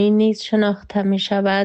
نیز شناخته می شود.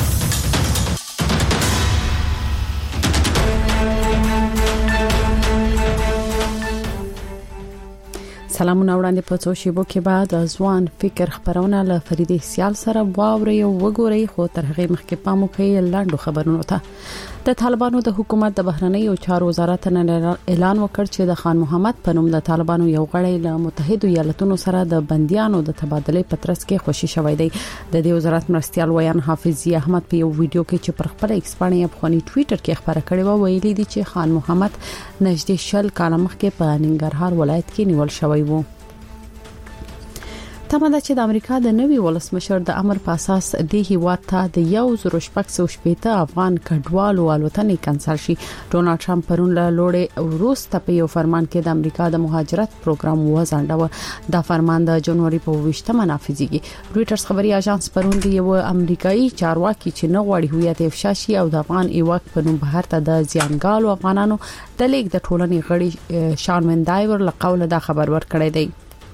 سلامونه وړاندې په څو شیبو کې بعد ځوان فکر خبرونه له فریدې سیال سره واوري او وګوري خو تر هغه مخکې پام وکړئ لاندو خبرونو ته. د طالبانو د حکومت د بهرنیو چارو وزارت نن اعلان وکړ چې د خان محمد په نوم د طالبانو یو غړی له متحده ایالاتونو سره د بنديانو د تبادله پترس کې خوشي شوی دی. د دې وزارت مرستيال ویان حافظي احمد په یو ویډیو کې چې پر خپل ایکس باندې افغاني ټوئیټر کې خبره کړې و ویلي دي چې خان محمد نږدې 10 کال مخکې په ننګرهار ولایت کې نیول شوی و. تمه ده چې د امریکا د نوي ولسمشر د امر په اساس د هیواد ته د 1.8 افغان کډوالو الوتنې کانسل شي. ډونالد ټرمپ پرون له لوړې وروسته په یو فرمان کې د امریکا د مهاجرت پروګرام وځنډاوه. دا فرمان د جنوري په 20مه نافذیږي. رويټرز خبري اژانس پرون د یو امریکایي چارواکي چې نه غواړي هویت افشا شي او د افغان ایواک په نوم بهر ته د زیانګالو افغانانو د لیک د ټولنې غړي شان مندایور له قوله دا خبر ورکړی دی.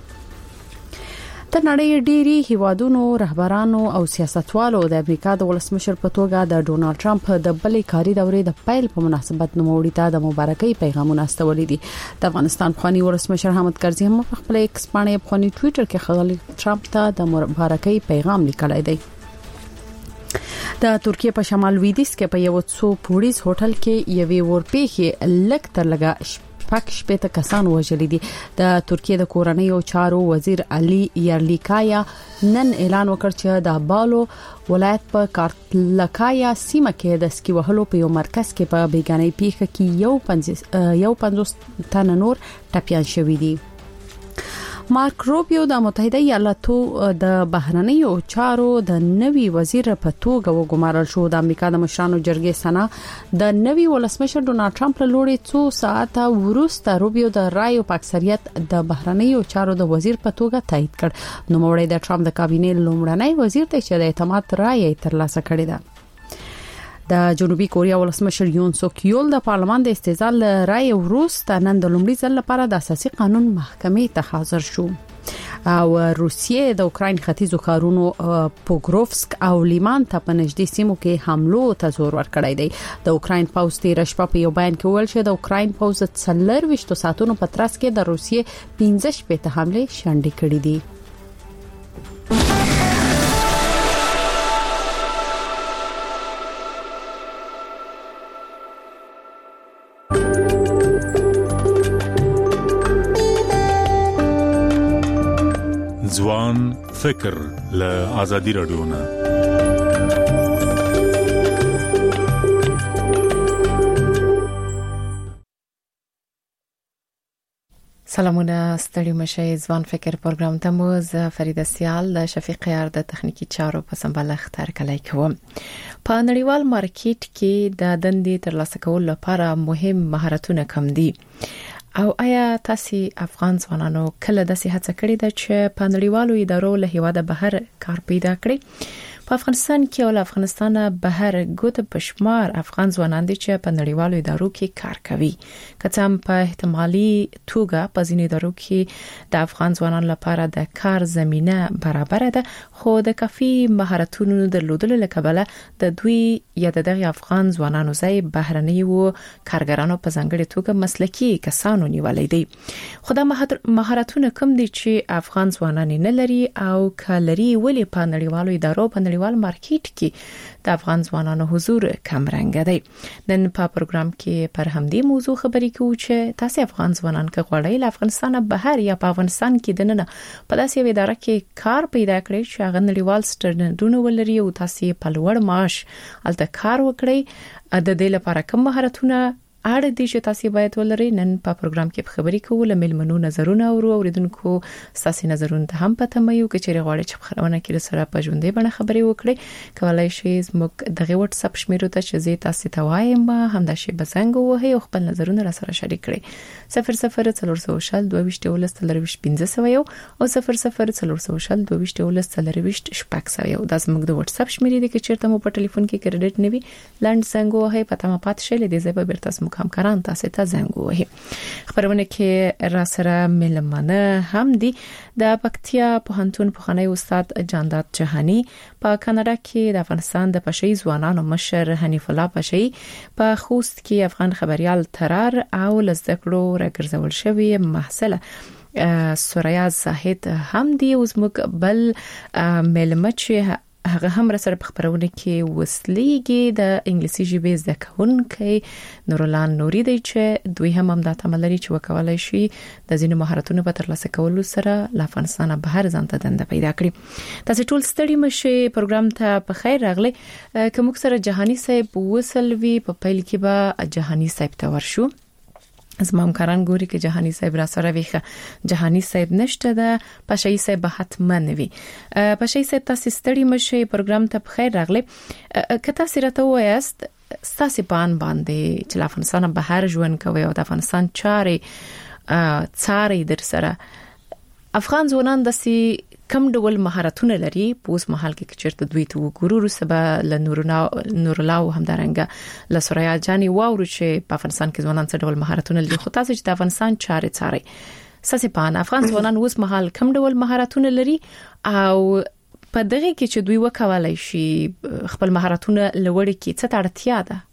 د نړۍ ډيري هیوادونو رهبرانو او سیاستوالو د امریکا د ولسمشر په توګه د ډونالد ټرمپ د بلې کاري دورې د پیل په مناسبت نوموړي ته د مبارکۍ پیغامونه استولي دي. د افغانستان خواني ولسمشر حامد کرزي هم په خپل ایکس باندې افغاني ټوئیټر کې خغلی ټرمپ ته د مبارکۍ پیغام لیکلی دی. د ترکیه په شمال لویدیځ کې په یو څو پولیس هوټل کې یوې ورپېخي لک تر لګا پک شپته کسان وژل دي. د ترکیه د کورنۍ او چارو وزیر علي یارلیکایا نن اعلان وکړ چې د بالو ولایت په کارتلکایا سیمه کې د سکی وهلو په یو مرکز کې په بیګانۍ پیښه کې یو 50 تن نور ټپيان شوي دي. مارک روبیو د متحده ایالاتو د بهرنیو چارو د نوي وزیر په توګه وګمارل شو. د امریکا د مشرانو جرګې سنا د نوي ولسمشر ډونالد ټرمپ له لوري څو ساعته وروسته روبیو د رایو په اکثریت د بهرنیو چارو د وزیر په توګه تایید کړ. نو موري د ټرمپ د کابینې لومړنی وزیر ته چې د اعتماد رایې ترلاسه کړې ده. د جنوبي کوریا ولسمشر یون سوک یول د پارلمان د استیزال رای وروسته نن د لومړي ځل لپاره د اساسي قانون محکمې ته حاضر شو. او روسیې د اوکراین ختیځو ښارونو پوګروفسک او لیمان ته په نږدې سیمو کې حملو ته زور ورکړی دی. د اوکراین پوځ تیر شپه په یو بیان کې ویل چې د اوکراین پوځ 24 ساعتونو په ترڅ کې د روسیې 15 حمله شنډې کړې دي. ځوان فکر له آزادي رادیو نه. سلامونه ستړي مشه. ځوان فکر پروګرام ته مو ز فریده سیال د شفیق یار د تخنیکی چارو په سمبالښت هرکلی کوم. په نړیوال مارکیټ کې د دندې ترلاسه کولو لپاره مهم مهارتونه کم دي. او آیا تاسو افغان ځوانانو کله د هڅه کړې ده چې په نړیوالو ادارو له هیواده بهر کار پیدا کړي؟ په افغانستان کې او افغانستان بهر ګوت پشمار افغان ځوانان دي چې په نړیوالو ادارو کې کار کوي. کڅم په احتمالي توګه په ځینې ادارو کې د افغان ځوانانو لپاره د کار زمينه برابر ده، خو د کافي مهارتونو درلودلو لپاره د دوی یا دغه افغان ځوانانو ځای بهرنیو کارګرانو په ځانګړي توګه مسلکي کسانو نیولې دي. خو د مهارتونو کم دي چې افغان ځوانان نه لري او کلري ولې په نړیوالو ادارو په نړیوال مارکیټ کې د افغان ځوانانو حضور کم رنګ دی. نن په پروګرام کې پر همدې موضوع خبرې کوو چې تاسو افغان ځوانان کې غواړئ له افغانستان بهر یا په افغانستان کې دننه په داسې یو اداره کې کار پیدا کړئ چې هغه نړیوال سټنډردونه ولري او تاسو په لوړ معاش الته کار وکړئ. د دې لپاره کوم مهارتونه اړ دي چې تاسو باید ولرئ؟ نن په پروګرام کې خبرې کوو. له ملمنو نظرونه اوریدونکو تاسو نظرونه ته هم پته مې یو چې غواړئ چې خبرونه کې سره په ژوندۍ باندې خبرې وکړئ. کولای شئ زموږ دغه واتس اپ شمیرو ته چې زه تاسو ته وایم همدا شی بزنګ وهي او خپل نظرونه را سره شریک کړئ. 00 22 او 00 22 شپږ دا زموږ د واتس اپ شمیرې دي چې چیرته مو په ټلیفون کې کریډټ نوي لاند څنګه وهي پته ما پات شي لدې زه به برتاس زموږ همکاران تاسو ته زنګ ووهي. خبرونه کې را سره ملمنه هم دي د پکتیا پوهنتون پخوانی استاد جانداد جهانی په کاناډا کې د افغانستان د پشي ځوانانو مشر حنیف الله پشي په خوست کې افغان خبريال ترار او لزدکړو راګرځول شوی محصله سوریا زاهد هم دی اوس موږ بل ملمچ هغه هم را سره په خبرونه کې وسلیږي د انګلیسي ژبې زده کوونکي نورالان نوري دی چې دوی هم د تملري چې وکولای شي د ځینو مهارتونو په ترلاسه کولو سره له افغانستان بهر ځان ته دنده پیدا کړي. تاسو ټول ستړي مشه پروګرام ته په خیر راغلي. کوم سره جهانی صاحب وسلوي په پیل کې به جهانی صاحب ته ورشو. زما همکاران ګوري کې جهانی صاحب را سره ویخه جهانی صاحب نشته ده پشي صاحب حتما وي. پشي صاحب تاسو ستړي مشه پروګرام ته بخیر راغلي. کته سیرته وایست تاسو پان باندې چې افغانستان بهر ژوند کوي او د افغانستان چاري در سره افغان ځوانان د سي کم ډول مهارتونه لري په اوس مهال کې چیرته دوی ته وګورو سبا ل نورلاو همدارنګه ل سوریا جاني واورو چې په افغانستان کې ځوانان څه ډول مهارتونه لري. خو تاسو چې د افغانستان چاري ساسي پان افغان ځوانان اوس مهال کم ډول مهارتونه لري او په دغه کې چې دوی وکولای شي خپل مهارتونه لوړ کې څه اړتیا ده.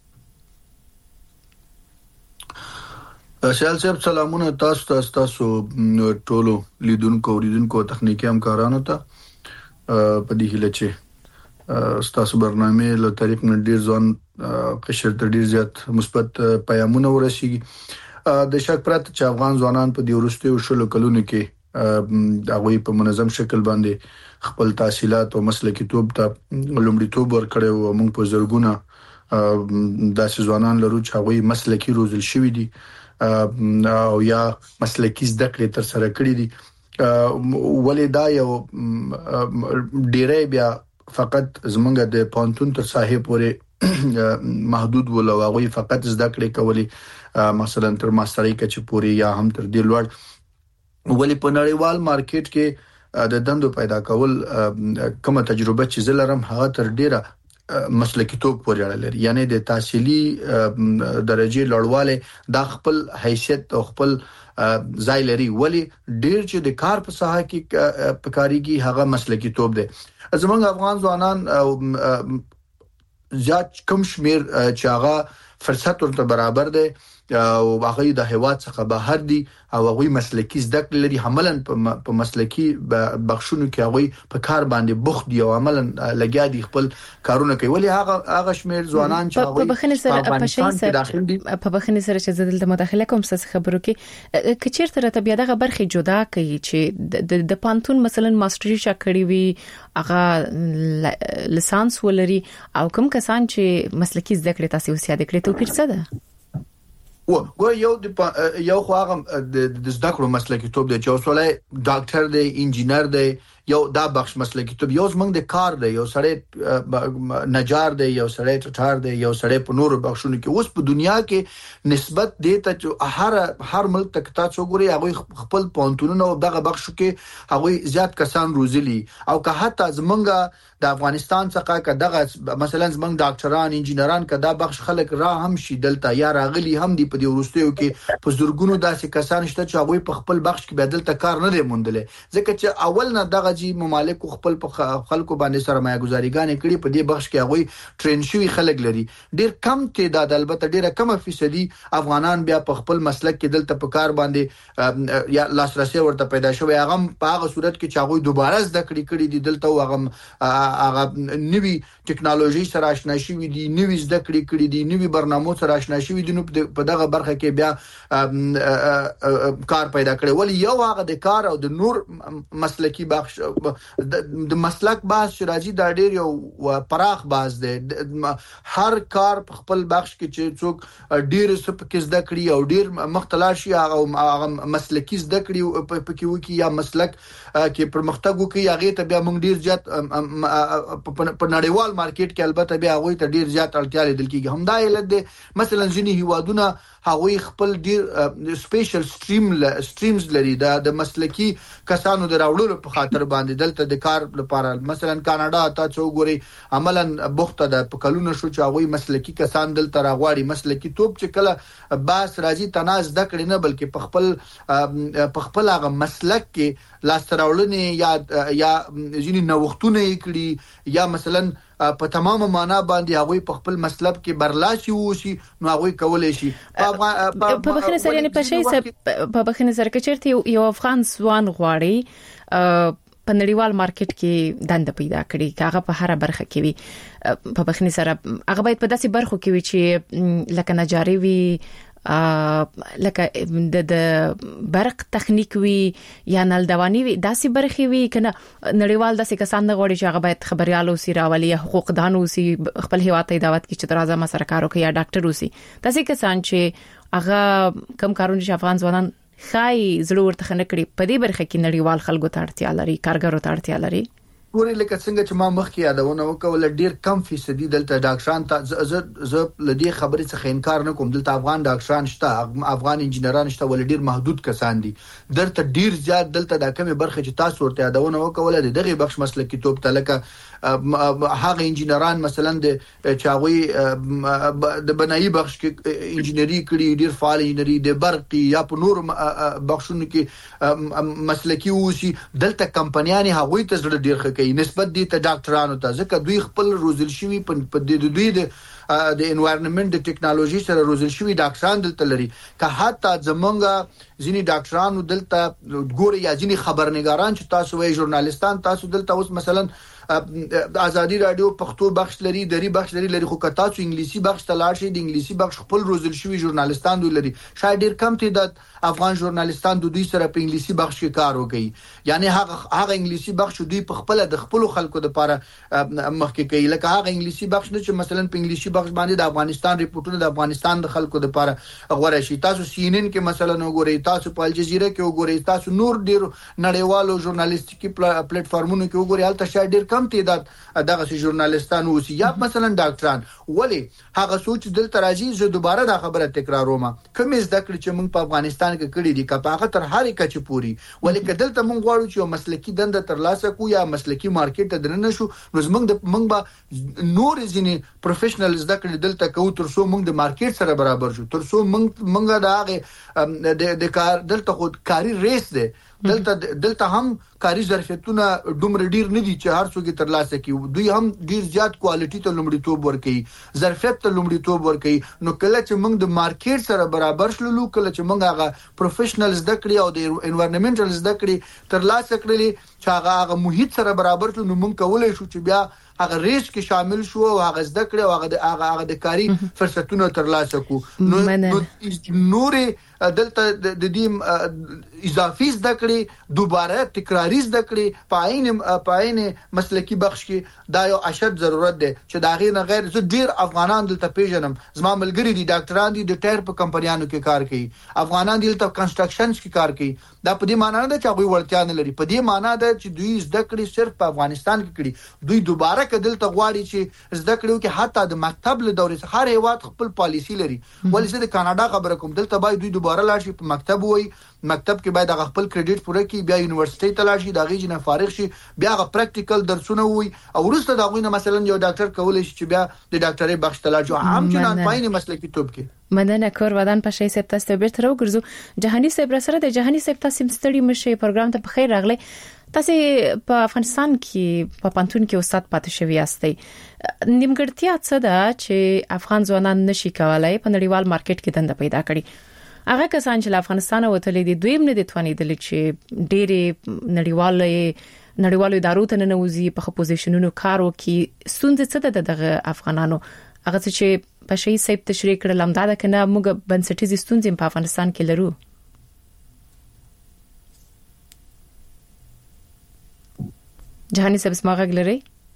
سیال صاحب سلامونه تاسو ټولو لیدونکو تخنیکی همکارانو ته په دې هیله چې تاسو برنامه له طریق نه ډیر ځان قشر ته ډیر زیات مثبت پیغامونه ورسیږي. د شک پرته چې افغان ځوانان په دې ورستیو شلو کلونو کې هغه په منظم شکل باندې خپل تحصیلات او مسلکي توپ ته لومړیتوب ورکړي او موږ په زرګونه داسې ځوانان لرو چې هغه مسلکي روزل شوی دي او یا مسلکي زده کړې تر سره کړې دي. ولې دا یو ډیره بیا فقط زمونږ د پانتون تر صاحب پورې محدود ول او هغه فقط زده کړې کولې مثلا تر ماسترۍ کې پورې یا هم تر دې لوړ. ولې په نړیوال مارکیټ کې د دندو پیدا کول کومه تجربه چې زلرم هغه تر ډیره مسلکي توپ پورې اړه لري. یعنی د تحصیلي درجه لوړواله د خپل حیثیت او خپل ځای لري. ولی ډیر چې د کار په ساحه کې پکاريږي هغه مسلکي توپ دی. زمونږ افغان ځوانان زیات کم شمیر چې هغه فرصت ورته برابر دی او هغه د هیواد څخه بهر دي او هغه مسلکي زده کړې لري. عملاً په مسلکي بخښونو کې هغه په کار باندې بوخت دي او عملاً لګیا دي خپل کارونه کوي. ولې هغه شمیر ځوانان چې هغه په بخښنې سره په شي سره په بخښنې سره چې زدل د مداخله کوم څه خبرو کې کچیر تر ته بیا دغه برخه جدا کوي چې د پانتون مثلا ماستری شکړی وي هغه لیسانس ولري او کوم کسان چې مسلکي زده کړې تاسو وسیاده کړې توپیر څه ده؟ یو خو هغه د زده کړو مسلکي توپ دی چې اوسولای ډاکټر دی انجینر دی یو دا بخش مسلکي توپ یو زمنګ د کار دی یو سړی نجار دی یو سړی ټټار دی یو سړی په نورو بخشونو کې اوس په دنیا کې نسبت دی ته هر ملک ته تاسو ګوري هغه خپل پونتونونه او دغه بخشو کې هغه زیات کسان روزلي او که حتی زمنګ د افغانستان څخه که دغه مثلا زمنګ ډاکټران انجینران که دا بخش خلک را هم شي دلته یا راغلي هم دی په دې ورستیو کې په زورګونو داسې کسان شته چې هغه په خپل بخش کې بدل ته کار نه دی موندل ځکه چې اول نه دغه جی ممالک خپل په خلکو باندې سرمایه گذاریګانې کړي په دې بخش کې هغه ټرین شوی خلک لري. ډیر کم تعداد البته ډیره کم فیصدي افغانان بیا په خپل مسلک کې دلته په کار باندې یا لاسرسي ورته پیدا شوی هغه په هغه صورت کې چې هغه دوباره زده کړي دي دلته هغه نوی ټکنالوژي سره آشنا شوی دي نوی زده کړي دي نوی برنامو سره آشنا شوی دي نو په دغه برخه کې بیا کار پیدا کړي. ولی یو هغه د کار او د نور مسلکی بخش د مسلک باز چې راځي دا ډیر یو پراخ باز دی. هر کار په خپل بخش کې چې څوک ډیر سپک زده کړي او ډیر مختلف شي هغه مسلکی زده کړي په کې وکی یا مسلک کې پرمختګ وکړي هغه ته بیا موږ ډیر زیات په نړیوال نړیوال مارکیټ کې البته بیا هغه ته ډیر زیات اړتیا لیدل کیږي. همدا علت دی مثلا ځینی هیوادونه هغه خپل ډیر سپیشل سټریمز لري د مسلکی کسانو د راوړلو په خاطر باندې دلته د کار لپاره. مثلا کاناډا تاسو وګورئ عملاً بوخته د پکلونو شو چې هغه مسلکی کسان دلته راغواړي. مسلکی توپ چې کله باس راځي تناز د کړي نه بلکې په خپل هغه مسلک کې لاستراولنې یا ځینې نوښتونه کړي یا مثلا په تمامه معنا باندې هغه په خپل مسلک کې برلاسي ووسی نو هغه کولای شي په بخنه سره یعنی په شی په بخنه سره کچرته یو افغان ځوان غواړي په نړیوال مارکیټ کې دند پیدا کړي کاغه په هر برخه کې وي په بخنه سره هغه باید په داسې برخو کې وي چې لکه نجاری وي لکه د برق تخنیک وی یا نلدوانی وی داسې برخي وی کنه نړیوال داسې کسان نه غوړي چې هغه باید خبريالو سي راولي حقوق دانو سي خپل هیواد ته دعوت کی چې درازه ما سرکارو کې یا ډاکټر وسی داسې کسان چې هغه کم کارونه چې افغان ځوانان خای زړه ورته خنه کړي په دې برخه کې نړیوال خلکو ته اړتیا لري کارګرو ته اړتیا لري. ګورې لکه څنګه چې ما مخکې یادونه وکړه ډیر کم فیصدي دلته ډاکټران ته زه لدی خبرې څخه انکار نه کوم. دلته افغان ډاکټران شته افغان انجنیران شته ول ډیر محدود کسان دي. درته ډیر زیات دلته د کومه برخه چې تاسو ورته یادونه وکړه دغه بخش مسلکی توپ تلکه هغه انجنیران مثلا د چاوي د بنایي بخش کې انجنیری کړي ډیر فعال انجنیری د برقي یا په نور بخشونو کې مسلکی وسی دلته کمپنیانه هغه ته زړه ډیر خکې نسبت دي ته ډاکټرانو ته ځکه دوی خپل روزل شوی په دوی د انوایرنمنت د ټیکنالوژي سره روزل شوی ډاکټران دلته لري که حتی زمونږه ځینی ډاکټرانو دلته ګوري یا ځینی خبرنګاران چې تاسو وایي ژورنالیستان تاسو دلته اوس مثلا ازادي رادیو پښتو بخش لري دری بخش لري خو که تاسو انګلیسي بخش ته لاړ شئ د انګلیسي بخش خپل روزل شوی ژورنالیستان دوی لري شاید ډیر کم تعداد افغان ژورنالیستان دوی سره په انګلیسي بخش کې کار وکړي یعنی هغه انګلیسي بخش دوی په خپل د خپل خلکو لپاره مخکې کوي لکه هغه انګلیسي بخش نه چې مثلا په انګلیسي بخش باندې د افغانستان ریپورتونه د افغانستان د خلکو لپاره غوړی شي تاسو سی ان ان کې مثلا وګورئ تاسو په الجزیره کې وګورئ تاسو نور ډیر نړیوالو ژورنالیستیکي پلیټ فارمونو کې وګورئ هلته شاید ډیر کم تعداد دغه ژورنالیستان اوسي یا مثلا ډاکټران ولی هغه سوچ دلته راځي زه دوباره دا خبره تکراروم کوم زده کړې چې موږ په افغانستان کې کړې دي کپاغه تر هرې کچې پوری ولی کدلته موږ غواړو چې مسلکی دند ترلاسه کو یا مسلکی مارکیټ ته درنه شو نو موږ به نور ځینې پروفیشنل زده کړې دلته کوو تر څو موږ د مارکیټ سره برابر شو تر څو موږ د هغه د کار دلته خود کاری ریس ده دلته هم کاری ظرفیتونه دومره ډیر نه دي چې هر څوک ترلاسه کوي دوی هم ډیر زیات کوالټي ته لومړیتوب ورکوي ظرفیت ته لومړیتوب ورکوي نو کله چې موږ د مارکیټ سره برابر شلو کله چې موږ هغه پروفیشنل زده کړې او د انوایرنمنټل زده کړې ترلاسه کړلې چې هغه محیط سره برابر شلو نو موږ کولای شو چې بیا هغه ریس کې شامل شو او هغه زده کړې او هغه د کاری فرصتونو ترلاسه کو نو نور دلته د دې اضافي زده کړې دوباره تکراری زده کړې پاین مسلکی بخش کې دا یو اشد ضرورت دی چې دا غیر نه غیر زه ډیر افغانان دلته پیژنم زما ملګری دي ډاکټران دي د ټایر په کمپنیانو کې کار کوي افغانان دلته کنسټرکشنز کې کار کوي دا په دې معنی نه ده چې هغه ورتیا نه لري په دې معنی ده چې دوی زده کړې صرف په افغانستان کې کړي دوی دوباره کدلته غواړي چې زده کړو کې حتی د مکتب له دورې څخه هر هیواد خپل پالیسی لري ولې چې د کاناډا خبره کوم دلته باید دوی دوباره لاړ شي په مکتب وای مکتب کې باید هغه خپل کریډټ پوره کړي بیا یونیورسيټي ته لاړ شي دا غیږ نه فارغ شي بیا هغه پریکټیکل درسونه وای او وروسته دا غوینه مثلا یو ډاکټر کولای شي چې بیا د ډاکټرۍ بخش ته لاړ شي عام جنان پاین مسلکی توپ کې مدنه کور ودان په شي سپ تاسو به تر وګرځو جهاني سپ سره د جهاني سپ تاسو مستړي مشه پروګرام ته بخیر راغلی تاسو په افغانستان کې په پانتون کې استاد پاتې شوی یاستئ نیمګړتیا څه ده چې افغان ځوانان نشي کولای په نړیوال مارکیټ کې دند پیدا کړي هغه کسان چې افغانستان وتلې دي دویم نه دي توانیدل چې ډېری نړیوالو ادارو ته نه وزي په پوزیشنونو کارو کې ستونزې څه ده دغه افغانانو هغه چې په شي سیب تشریح کړل هم دا کنه موږ بنسټیزي ستونزې په افغانستان کې لرو جهاني سب سماغ لري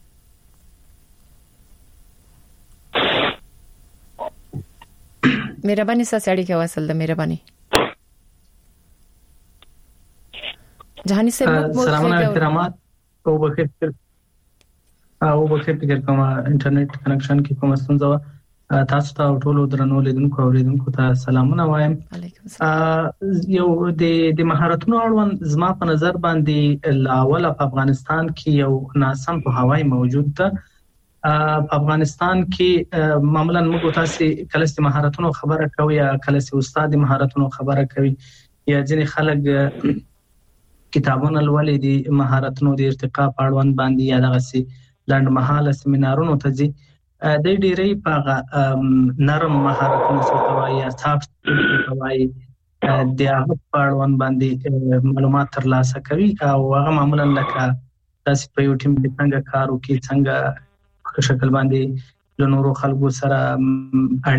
مهرباني ساسړی کې وصل ده مهرباني جهاني سب سلام احترامات او بخیر او په فکر کوم انټرنیټ کنکشن کې کوم ستونزه تاسو ته ټول درنو لیدونکو او اوریدونکو ته سلامونه وایم. یو د مهارتونو اړوند زما په نظر باندې لاول په افغانستان کې یو ناسم په هواي موجود ده. په افغانستان کې معمولا موږ تاسو کله چې مهارتونو خبره کوي یا کله چې استاد مهارتونو خبره کوي یا ځینې خلک کتابونه لولي دي مهارتونو د ارتقا په اړوند باندې یا دغه لاند مهاله سیمینارونو ته ځي د ډېرې په نرم مهارتونو څخه یا سافت سکلز د هغه په اړوند باندې معلومات ترلاسه کوي او هغه معمولا لکه تاسو په یو ټیم کې څنګه کار وکړي څنګه په شکل باندې له نورو خلکو سره اړیکه.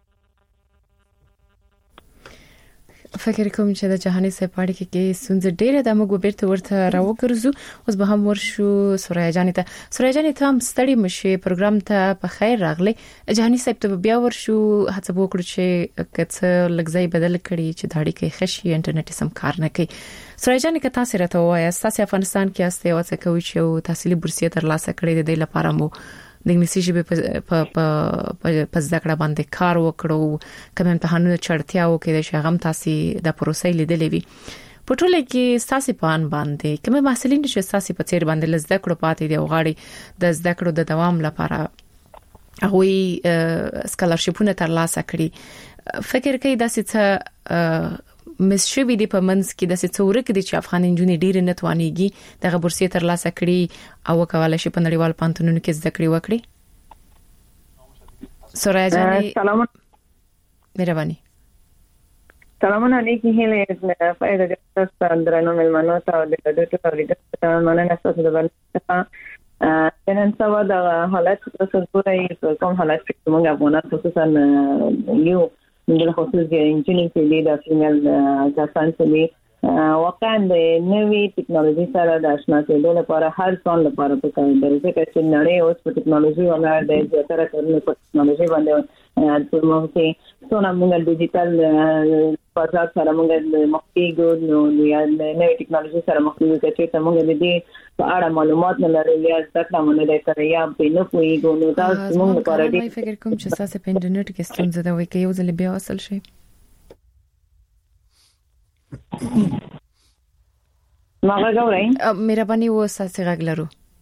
فکر کوم چې د جهاني سپاړی کې سونځ ډېر د موږ بیرته ورته راوګرځو. اوس به هم ورشو سوریا جاني ته. سوریا جاني ته هم ستړي مشه پروګرام ته په خیر راغلی. جهاني صاحب ته بیا ورشو هڅه وکړو چې کڅ لګځي بدل کړي چې داړي کې خشي انټرنیټ سم کار نه کوي. سوریا جاني که تاسو راته وایي تاسو افغانستان کې استه او څه کوي چې تحصیلي بورسیه ترلاسه کړی د لپاره مو د انګلیسي ژبې په ذکر باندې کار وکړو کوم امتحانونه چړتیاو کې د شغم تاسو د پروسې لیدلې وي په ټوله کې تاسو په ان باندې کوم محصلین چې تاسو په چیر باندې لزده کړو پاتې دی غاړي د زده کړو د دوام لپاره هغه سکالرشپونه ترلاسه کړي. فکر کوي د څه مسشوي دی په منځ کې د څورک دي چې افغان انجونې ډیر نه توانيږي دغه بورسیه ترلاسه کړي او کولای شي په نړیوال پانتونونو کې زده کړې وکړي. سوریا جاني سلام مهرباني. سلامونه علیکم هله فائدہ تاسو درنو ملمنو ته د ډېر ټولګي مننه تاسو د ورته نن سبا د حالت تاسو ګورئ کوم حالت چې موږ افغانان خصوصا یو د خصوصي انجینرینګ کې د فیمیل کسان چې واقعا د نوې ټکنالوژي سره د آشنا کېدو لپاره هر څون لپاره په کار دی چې نړۍ اوس په ټکنالوژي باندې د زیاتره کارونه په ټکنالوژي باندې د موږ څونه موږ ډیجیټل بازار سره موږ مخکېږو نو یا نوې ټکنالوژي سره مخکېږو چې موږ د دې په اړه معلومات نه لرو یا ځکه موږ د کار یا په نو پوهیږو نو تاسو موږ لپاره ډېر فکر کوم چې تاسو په انټرنیټ کې ستونزه ده وایي چې یو ځل بیا وصل شي. ماغه غوړای مهرباني وساسي غلرو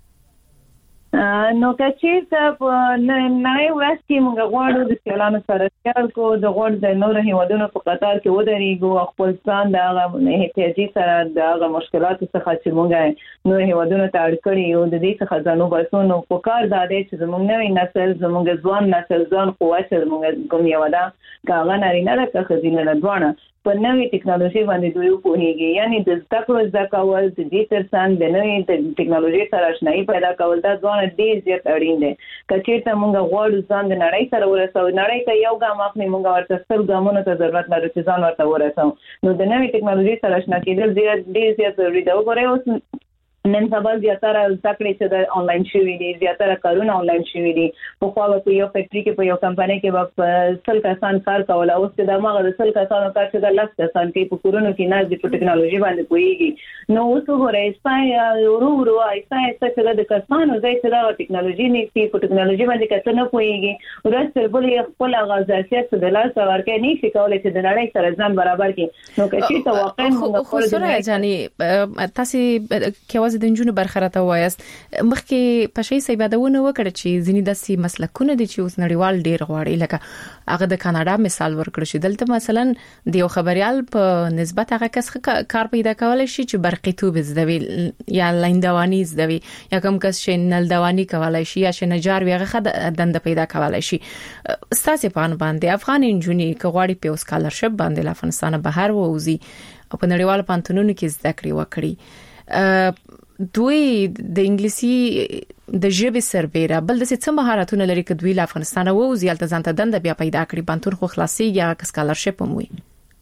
نو کچې په نړۍ ورځ کې موږ غواړو د سیالانو سره سیال کو د غوړ د نور هیوادونو په قطار کې ودرېږو خپل ځان د هغه احتیاجي سره د هغه مشکلاتو څخه چې موږ نور هیوادونو ته اړ کړی یو د دې څخه ځانو باسونو په کار د دې چې زموږ نوې نسل زموږ ځوان نسل ځان قوت زموږ کوم یو ده کاغه نارینه د خزینه لدوانه په نوې ټکنالوژي باندې دوی پوهیږي یعنی د زده کول د دې ترڅنګ د نوې ټکنالوژي سره آشنایي پیدا کول دا ځوان ډېر زیات اړین دي. کچېرته موږ غواړو ځان د نړۍ سره ورسو نړۍ ته یو ګام اخلي موږ ورته ستر ګامونو ته ضرورت لري چې ځان ورته ورسو نو د نوې ټکنالوژي سره آشنا کېدل ډېر زیات ضروري دی. وګورئ اوس نن سبا زیاتره ذکر چې د آنلاین شوی دي زیاتره کارونه آنلاین شوی دي په خو په یو فیکټری کې په یو کمپنۍ کې په سل کسان کار کول او چې د ماغه د سل کسانو کار چې د لاس کسان کې په کورونو کې نه د ټکنالوژي باندې کوي نو اوس وګورئ چې ورو ایسای چې د کسانو ځای چې د ټکنالوژي نه په ټکنالوژي باندې کته نه کوي ورسره بلې خپل غزاشیت د لاس ورکه نه شي کولای چې د نړۍ سره ځان برابر کړي نو چې ته واقعا خو سره ځاني تاسو کې د انجونو برخراته وایست مخکې پښې سیبادونه وکړه چې ځینې داسې مسلکونه دي چې اوس نړیوال ډیر غواړي لکه هغه د کاناډا مثال ورکړ شي دلته مثلا د یو خبريال په نسبت هغه کس کار پیدا کولای شي چې برقي توب زدوي یا لیندوانی زدوي یا کوم کس چې نلدوانی کولای شي یا چې نجار وي هغه دند پیدا کولای شي. ستاسو په باندې افغان انجونی کغواړي په سکالرشپ باندې افغانستان بهر ووزي او په نړیوال پانتونونو کې زده کړې وکړي دوی د انګلیسي د ژبې سربېره بل د څه مهارتونه لري چې دوی له افغانستان ووزي الته ځانته دند بیا پیدا کړي پانتون خو خلاصي یا سکالرشپ هم وي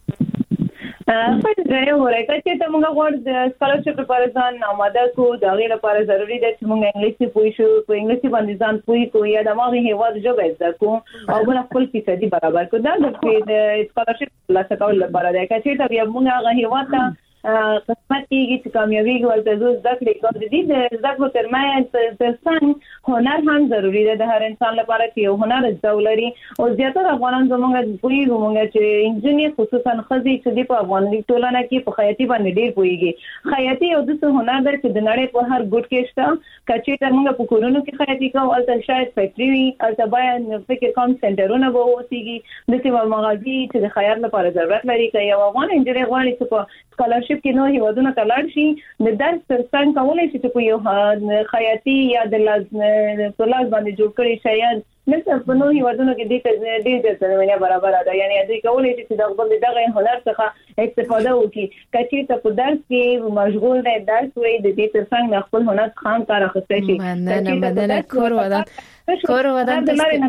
په دې ورته چې موږ غواړو د سکالرشپ لپاره ځان آماده کو دا غیر لپاره ضروری ده چې موږ انګلیسي پوه شو په انګلیسي باندې ځان پوه کو یا د ماغي هیواد ژبه زده کو او بل خپل فیصدي برابر کو دا د سکالرشپ لاسه کول لپاره ده چې بیا موږ هغه هیواد ته قسمت کیږي چې کامیابی ولته زده کړې کوم دي د زده کړو ترمنځ ترڅنګ هنر هم ضروری دی د هر انسان لپاره چې یو هنر زولري او زیاتره افغانان زموږ پوهیږي چې انجینر خصوصا خزي چې په افغاني ټولنه کې په خیاطي باندې ډیر پوهیږي خیاطي یو د هنر دی چې د نړۍ په هر ګوټ کې شته کچې موږ په کورونو کې خیاطي کوو البته شاید فیکټری وي البته باید فکر کوم سنټرونه به وسیږي د سیمه مغازي چې د خیاط لپاره ضرورت لري چې یو افغان انجینر غواړي چې په سکالرشپ کې نو هیوادونه تلاړ شي د درس ترڅنګ کولای شي چې په یو خیاطي یا د لاس باندې جوړ کړي شیان مثل په نو هیوادونو کې د دې څه برابر ده یعنی دوی کولای شي چې د خپل دغه هنر څخه استفاده وکړي کچې ته په درس کې مشغول دی درس وي د دې ترڅنګ خپل هنر خام کار اخیستي شي مننه کور ودان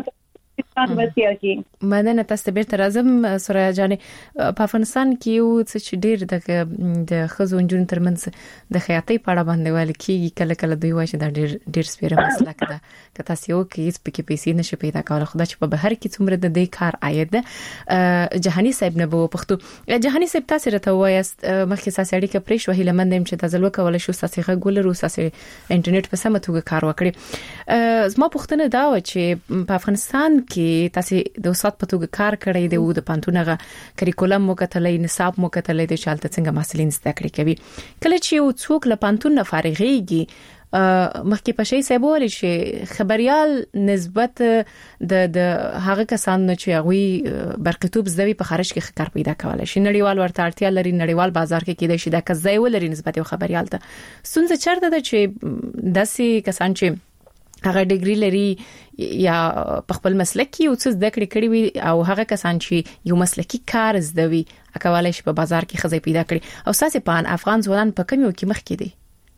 مننه تاسو بیرته راځم سوریا جانې په افغانستان کې یو څه ډیر د خزو انجون ترمنځ د خیاطۍ په اړه باندې ویل کیږي کله کله دوی وایي چې دا ډیر سپیره مسله ده که تاسو یو کې سپکې پیسې نشي پیدا کول خو دا چې په بهر کې څومره د دې کار عاید ده جهاني صاحب نه وو پښتو جهاني صاحب تاسو راته وایست مخکې ساسي اړیکه پرې شو هیله مندم چې تاسو وکول شو ساسي غوړو ساسي انټرنیټ په سمه توګه کار وکړي زما پښتنه دا و چې په افغانستان کې تاسو د وسات په توګه کار کړی دی او د پانتونغه کریکولم مو کتلې نصاب مو کتلې د شالت څنګه محصلین زده کړی کوي کله چې یو څوک له پانتون فارغيږي مخکې په شی سبول شي خبريال نسبت د هغه کسان چې هغه برقطوب زوی په خارج کې کار پیدا کولای شي نړیوال ورته اړتیا لري نړیوال بازار کې کېدای شي دا کزای ولري نسبت یو خبريال ته ستونزه چرته ده چې داسې کسان چې هغه ډیګري لري یا په خپل مسلک کې او څه زده کړی وي او هغه کسان چې یو مسلکی کار زده وي اکوالای شي په بازار کې خزې پیدا کړي او ساسي پان افغان ځوانان په کمیو کې مخ کې دي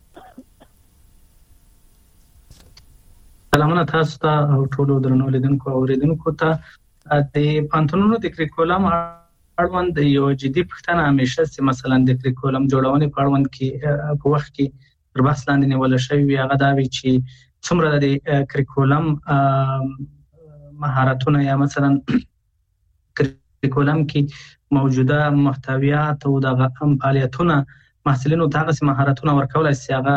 سلامونه تاسو ته او ټولو درنو لیدونکو او اوریدونکو ته د پانتونونو د کریکولم اړوند یو جدي پوښتنه همیشه چې مثلا د کریکولم جوړونې په اړوند کې په وخت کې پر بحث لاندې نیول شوی هغه دا وی چې څومره د کریکولم مهارتونه یا مثلا کریکولم کې موجوده محتویات او د فعالیتونه محصلینو ته هغه مهارتونه ورکول شي هغه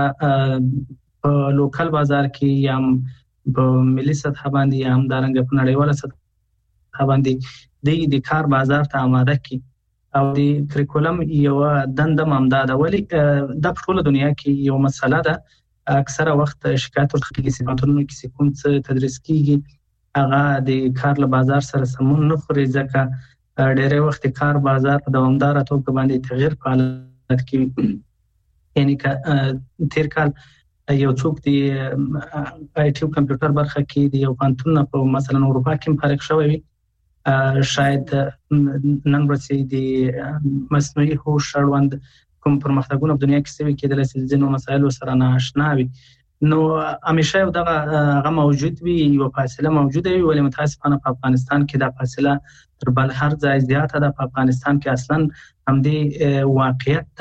په لوکل بازار کې یا په ملي سطح باندې یا هم دارنګ په نړیواله سطح باندې د کار بازار ته آماده کی او د کریکولم یو دنده ممداده ولی د ټول دنیا کې یو مسله ده اکثره وخت شکایت ورخیږي چې پانتونونو کې کوم څه تدریس کیږي هغه د کار له بازار سره سمون نه خوري ځکه ډېر وخت کار بازار په دوامدار توګه باندې تغییر په حالت کې یعنی که تیر کال یو څوک دی آی ټي کمپیوټر برخه کې دی یو پانتون په مثلا اروپا کې فارغ شوی شاید نن ورځ دی مصنوعي هوش اړوند کوم پرمختګونه په دنیا کې سوي کېدل چې ځینو مسایلو سره ناشنا وي نو همیشه هغه موجود وي یو فاصله موجوده وي ولې متاسفانه په افغانستان کې دا فاصله تر بل هر ځای زیاته ده په افغانستان کې اصلا همدې واقعیت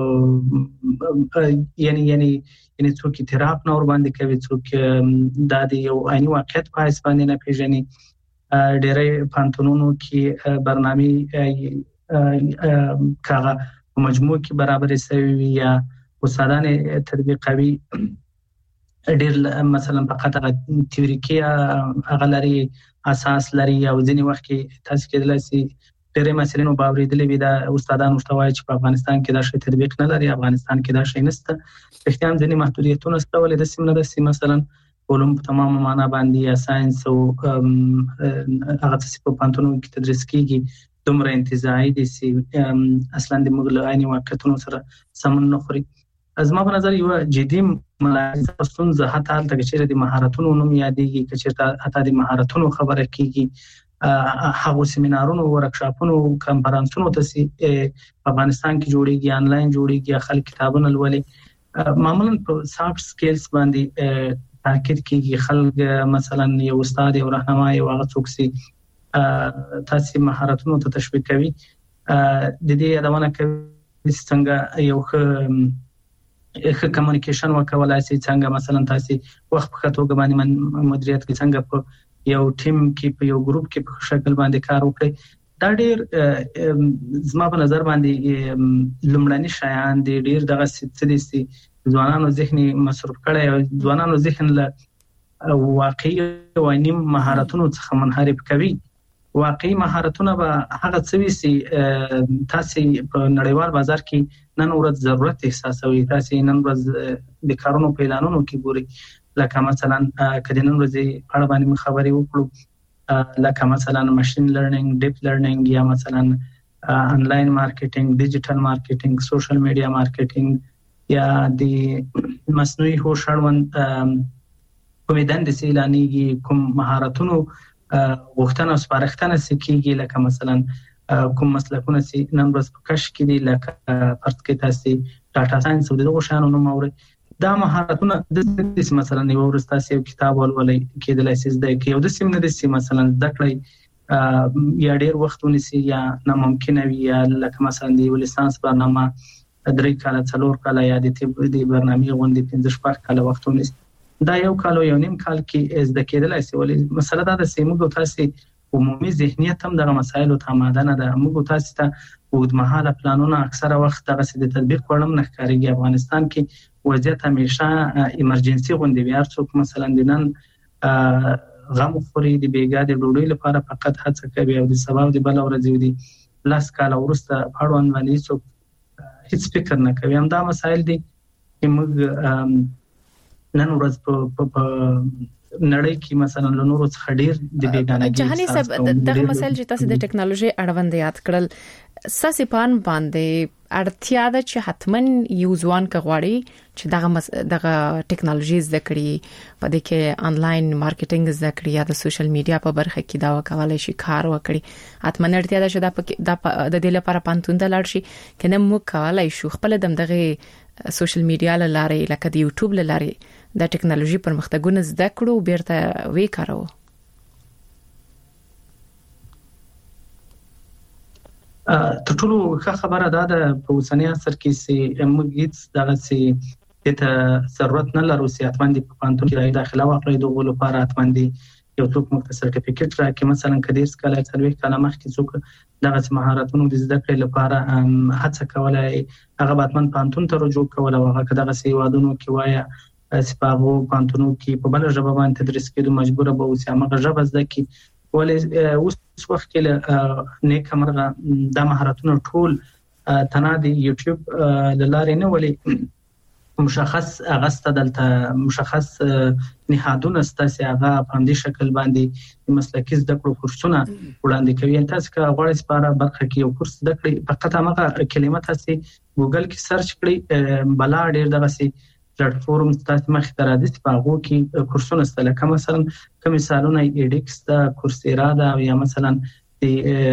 ته یعنی څوک اعتراف نه ور باندې کوي څوک دا د یو عیني واقعیت په اساس باندې نه پیژني ډېرې پانتونونو کې برنامه کاغه مجموع کې برابرې سوي یا استادان تطبیقوي ډېر مثلا فقط تیوریکي اغلري اساس لري او ځینې وخت کې تاسو کېدلای شي ډېرې مسلې نو باورېدلې وي دا استادان مشتوي چې په افغانستان کې دا شی تطبیق نه لري افغانستان کې دا شی نشته احتیام ځینې محدودیتونه شته ولې د سیمه د سیمه مثلا علوم په تمام معنا باندې یا ساينس او هغه څه په پانتونو کې تدریس کیږي دومره انتزاعي دي چې اصلا د مغلقاني واقعیتونو سره سمون نه خوري از ما په نظر یو جدي ملاحظه ستونزه حتی چې د مهارتونو نوم یادېږي چې حتی د مهارتونو خبره کیږي هغه سیمینارونو ورکشاپونو کانفرنسونو ته په افغانستان کې جوړیږي انلاین جوړیږي خلک کتابونه لولي معمولا په سافټ سکلز باندې تاکید کیږي خلک مثلا یو استاد او راهنما یو هغه څوک سي تاسو مهارتونو ته تشویق کوي د دې یادونه کوي څنګه یو ښه کمیونیکیشن وکولای شي څنګه مثلا تاسو وخت په توګه باندې مدیریت کې څنګه په یو ټیم کې په یو ګروپ کې په شکل باندې کار وکړي دا ډېر زما په نظر باندې لومړني شایان دي، ډېر دغه څه دي ځوانانو ذهني مصروف کړي او ځوانانو ذهن له واقعي او نیم مهارتونو څخه منحرف کوي. واقعي مهارتونه به هغه څه وي چې تاسو په نړیوال بازار کې نن ورځ ضرورت احساسوي. تاسو نن ورځ د کارونو په اعلانونو کې ګوري، لکه مثلا کله نن ورځ په اړه باندې خبرې وکړو، لکه مثلا ماشين لرنینګ، ډیپ لرنینګ، یا مثلا انلاین مارکیټینګ، ډیجیټل مارکیټینګ، سوشل میډیا مارکیټینګ، یا د مصنوعي هوش اړوند کومې دندې اعلانېږي، کوم مهارتونو غوښتنه او سپارښتنه کیږي، لکه مثلا کوم مسلکونه چې نن ورځ په کش کې دي، لکه فرض کې تاسو ډاټا ساينس او دغه شانو نوم اورئ. دا مهارتونه د مثلا یو ورځ تاسو کتاب ولولئ کېدلای شي زده کې، او د سیمه د سیمه مثلا زده کړئ یا ډیر وخت ونیسي یا ناممکن وي، یا لکه مثلا د لیسانس برنامه 3 کاله 4 کاله یا د برنامه غونډې 15 کاله وخت ونیسي. دا یو کال او یو نیم کال کې زده کېدلای شي. ولې مسله دا د سیمه تاسو عمومي ذهنیت هم دغه مسایلو ته آماده نه ده. موږ تاسو ته اوږدمهاله پلانونه اکثره وخت دغه د تطبیق وړم نه ښکارېږي. افغانستان کې وضعیت همیشه ایمرجنسي غونډې وي. هر څوک مثلا د نن غم خوري، د بیګا د ډوډۍ لپاره فقط هڅه کوي، او د سبا د بل ورځې د لاس کال ورسته پړوان باندې څوک هیڅ فکر نه کوي. هم دا مسایل دي چې موږ نن ورځ په نړۍ کې مثلا له نورو څخه ډیر د بیګانګي جهاني صاحب دغه مسایل چې تاسو د ټکنالوژي اړوند یاد کړل، ساسي پان باندې اړتیا ده چې حتمن یو ځوان کغواړي چې دغه ټکنالوژي زده کړي، په دې کې انلاین مارکیټینګ زده کړي یا د سوشل میډیا په برخه کې دا وکولای شي کار وکړي. حتمن اړتیا ده چې د دې لپاره پانتون ته لاړ شي، کنه موږ کولای شو خپل دغه سوشل میډیا لاره لکه د یوټیوب لاره د ټکنالوژي پرمختګونه زده کړو بیرته وی کارو. تر ټولو ښه خبره دا ده په اوسنی عصر کې چې موږ هیڅ دغه څه ته ضرورت نه لرو چې اتمن دي په پانتون کې داخله واخلي. دغه لپاره اتمن دي یو څوک موږ سرټیفیکټ راکړي، مثلا کدي سکاله 40 کاله مخکې څوک دغه مهارتونو د زده کړې لپاره هڅه کولای، هغه باتمن پانتون ته رجوع کول، او هغه دغه سیوادونو کې وایا سپاغو پانتونو کې په بل ژبه باندې تدریس کېدو مجبور به اوسه هغه ژبه زده کی. ولې اوس وخت کې نیک مرغه د مهارتونو ټول تنه د یوټیوب لاره نه، ولې مشخص اغسطه دلته مشخص نهادونه ستاسو هغه په دې شکل باندې مسلکي زده کړو کورسونه وړاندې کوي. تاسو که غواړئ سپاره برخه کې یو کورس زده کړئ، فقط هغه کلمه تاسو ګوګل کې سرچ کړئ، بلا ډیر دغه سي پلیټ فارم تاسو مخ ته راځي په هغه کې کورسونه ستل، کوم مثلا کوم مثالونه ایډکس دا کورسیرا دا یا مثلا د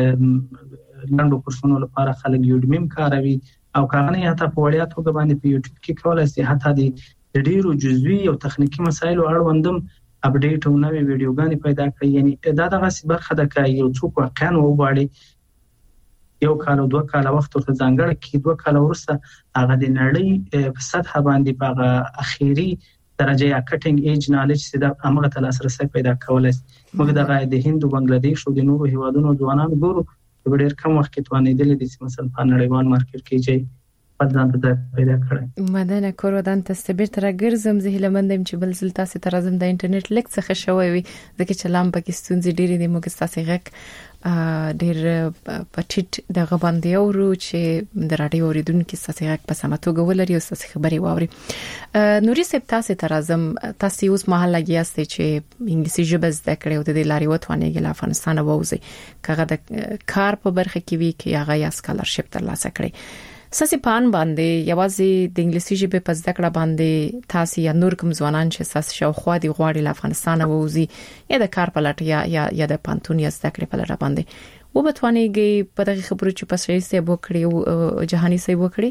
لاندو کورسونو لپاره خلک یوډمیم کاروي، او کارونه یا ته په وړیا توګه باندې په یوټیوب کې کولای شي حتی د ډیرو جزوي او تخنیکی مسایلو اړوندم اپډیټ او نوې ویډیوګانې پیدا کړي. یعنی دا دغه برخه ده چې یو څوک واقعا وغواړي یو کال او 2 کال وخت ورته ځانګړی کې 2 کال ورسته هغه د نړۍ په سطح باندې په اخیری درجه یا کټینګ ایج نالج چې د امغه تل لاسرسي پیدا کولای. موږ د غاړې د هند او بنگلاديش او د نورو هیوادونو ځوانان ګورو په ډېر کم وخت کې توانېدل دي چې مثلا په نړیوال مارکیټ کې چې پدان ته پیدا کړي. مدنه کورودان تستبیر تر ګرځم زه هلمندم چې بل زل تاسو تر ازم د انټرنیټ لیک څخه شوی وي ځکه چې لام پاکستان زی ډېری د موږ تاسو غک ډېر پټیټ د غباندې اورو چې د رادیو اوریدونکو تاسو غک په سماتو غولري او تاسو خبري واوري. نوري سپ تاسو تر ازم تاسو اوس محل لګیاست چې انګلیسي ژبه زده کړې او د دې لاري وټوانېږي له افغانستان ووزي کغه د کار په برخه کې وی کې هغه یا سکالرشپ تر لاسه کړی. ساسي پان باندې یوازې د انګلیسي ژبې په زده کړه باندې تاسو یا نور کوم ځوانان چې تاسو شاوخوا دي غواړي له افغانستان ووزي یا د کار په لټه یا د پانتون یا زده کړې په لټه باندې و بتوانېږي په دغه خبرو چې پسې سه وکړي او جهاني سه وکړي.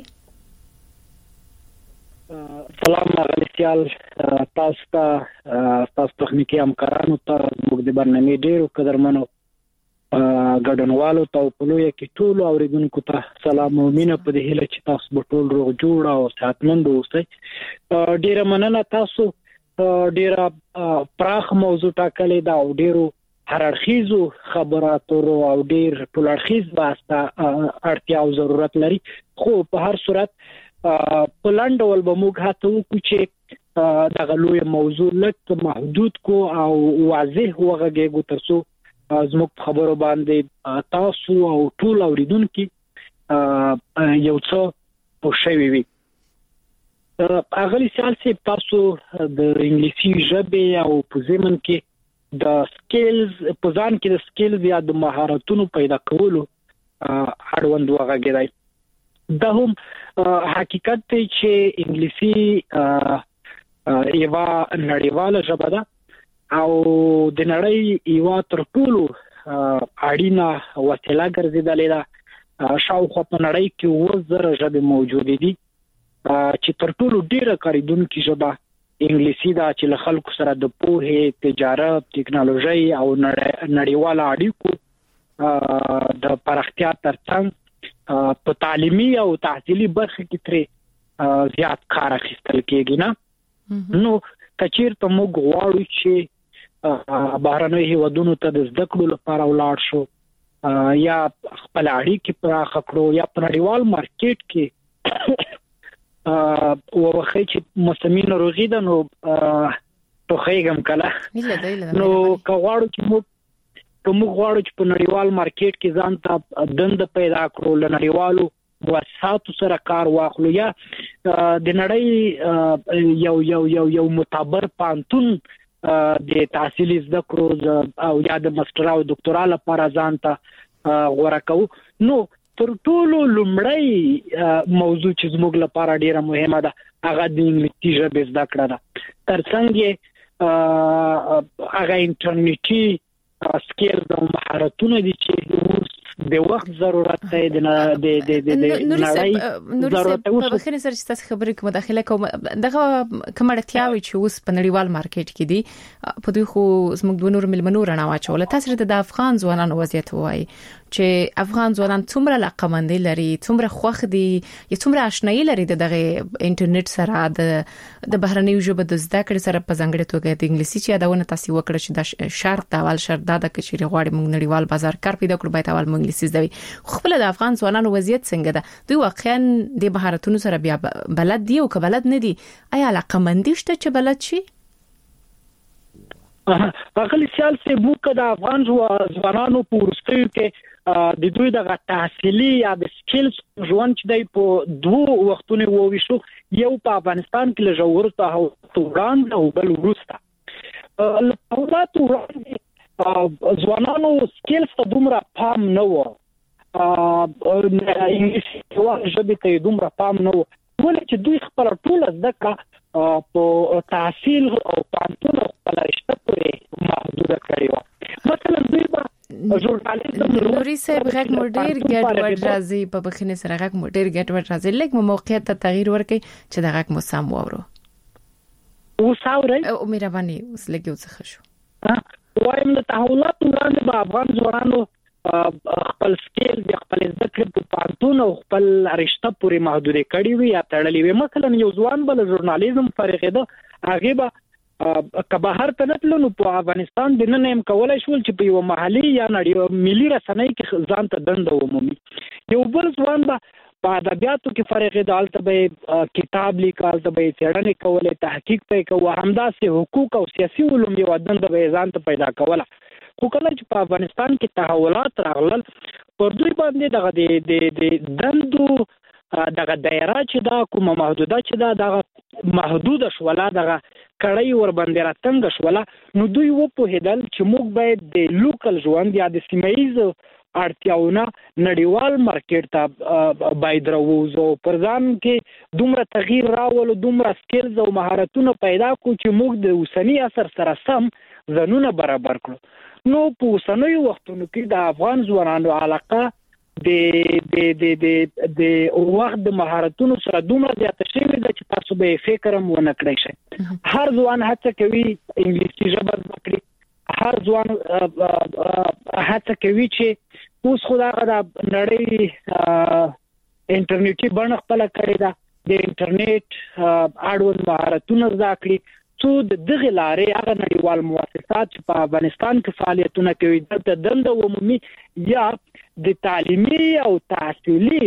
سلام غلیسیال تاسو تخنیکی همکارانو ته موږ د برنامې ډیرو قدرمنو ګډونوالو ته په لوی کې ټول اوریدونکو ته سلام او مینه په دې هیله چې تاسو به ټول روغ جوړ او صحتمند اوسئ. ډیره مننه، تاسو ډیره پراخ موضوع ټاکلې دا او ډیرو هررخیزو خبراتو او ډیر ټولرخیز واسطه اړتیا او ضرورت لري خو په هر صورت په لاندې ول به موږ هڅه وکړو چې دغه لوی موضوع لکه محدود کو او واضح وغږیږو ترڅو زموږ خبرو باندې تاسو او ټول اوریدونکو یو څه پوښوي وي. اغلی سیاسي تاسو د انګلیسي ژبې او په ضمن کې د سکیلز په ځان کې د سکیلز یا د مهارتونو پیدا کولو اړوند وغږیدای. دا هم حقیقت دی چې انګلیسي یوه نړیواله ژبه ده او د نړۍ یوه تر ټولو اړینه وسیله ګرځېدلې ده. شاوخوا په نړۍ کې 1000 ژبې موجودې دي چې تر ټولو ډیره کاریدونکې ژبه انګلیسي ده چې له خلکو سره د پوهې، تجارت، ټکنالوژي او نړیوالو اړیکو د پراختیا ترڅنګ په تعلیمي او تحصیلي برخه کې ترې زیات کار اخیستل کېږي نه. نو کچیرته موږ غواړو چې بهرنۍ هیوادونو ته د زده کړو لپاره ولاړ شو یا خپل اړیکې پراخ کړو یا په نړیوال مارکیټ کې وبخې چې مسمین روغی ده نو توخېګم کله نو کغواړو چې موږ په نړیوال مارکیټ کې ځان ته دند پیدا کړو لنړیوالو مؤسساتو سره کار واخلو یا د نړۍ یو معتبر پانتون د تحصیلي زده کړو او یا د ماستر او دکتورا لپاره ځان ته غوړه کوو. نو تر ټولو لومړی موضوع چې زموږ لپاره ډیره مهمه ده هغه د انګلیسي ژبې زده کړه ده. ترڅنګ هغه انټرنیټي سکیلز او مهارتونه دي چې د وخت ضرورت دی د نړۍ ضرورت. په بخښنه سره چې تاسو خبرې کوم مداخله کوم دغه کمړتیاوي چې اوس په نړیوال مارکیټ کې دي په دوی خو زموږ د نور ملمنو رڼا واچول. تاسو د افغان ځوانانو وضعیت وایي چې افغان ځوانان څومره علاقمند لري، څومره خوښ دي، یا څومره آشنایي لري د دغه انټرنیټ سره د بهرنیو ژبو د زده کړې سره په ځانګړي توګه د انګلیسي چې یادونه تاسو وکړه چې د شرط اول شرط دا د کچېری غواړي موږ نړیوال بازار کار پیدا کړو باید اول موږ انګلیسي زده وي. خو خپل د افغان ځوانانو وضعیت څنګه ده؟ دوی واقعا د مهارتونو سره بیا بلد دي او که بلد نه دي؟ آیا علاقمندي شته چې بلد شي؟ اغلی سیاسي بوکه د افغان ځوانانو په ورستیو کې د دوی د تحصیلي یا د سکیلز ژوند چې دی په دوه وختونو وویشو، یو په افغانستان کې له ورته وړاندې او بل وروسته. ځوانانو سکیلز ته دومره پام نه و، انګلیسي ژبې ته دومره پام نه و، ولې چې دوی خپل ټول زده کړه په تحصیل او پانتون خپل رشته پورې محدوده کړې و. مثلا دوی نوري صاحب غږ مو ډیر ګډوډ راځي، په بخښنه سره غږ مو ډیر ګډوډ راځي، لکه موقعیت ته تغییر ورکړي چې د غږ مو سم واورو. وساوري او مهرباني اوس لګي وڅخه شو. وایم د تحولات وړاندې به افغان ځوانانو خپل سکیل د خپل ذکر په پانتون او خپل رشته پورې محدوده کړې وي یا تړلې وي. مثلا یو ځوان بل ژورنالیزم فرغیده هغه به کبهر ته نتلو نو په افغانستان د نن هم کولای شول چې په یو محلي یا ملي رسنۍ کې ځان ته دنده ومومي. یو بل ځوان به په ادبیاتو کې فرغیده، هلته به کتاب لیکل، هلته به څېړنې کولې، تحقیق به کوو، همداسې حقوق او سیاسي علوم یو دنده به ځان ته پیدا کوله. خو کله چې په افغانستان کې تحولات راغلل پر دوی باندې دغه د دندو دغه دایره چې دا کومه محدوده چې دا محدوده شوله، دغه کړۍ ور باندې راتنګ شوله، نو دوی وپوهیدل چې موږ باید د لوکل ژوند یا د سیمایي اړتیاونه نړیوال مارکیټ ته باید راوځو. پر ځان کې دومره تغییر راولو، دومره سکیلز او مهارتونه پیدا کړو چې موږ د اوسني عصر سره سم ځانونه برابر کړو. نو په اوسنیو وختونو کې د افغان ځوانانو علاقه د وخت د مهارتونو سره دومره زیاته شوې ده چې تاسو به فکر هم ونه کړئ شئ. هر ځوان هڅه کوي انګلیسي ژبه زده کړي، هر ځوان هڅه کوي چې اوس خو دغه د نړۍ انټرنیټي بڼه خپله کړې ده، د انټرنیټ اړوند مهارتونه زده کړي څو دغه لارې هغه نړیوال مؤسسات چې په افغانستان کې فعالیتونه کوي د دنده عمومي یا د تعلیمي او تحصیلي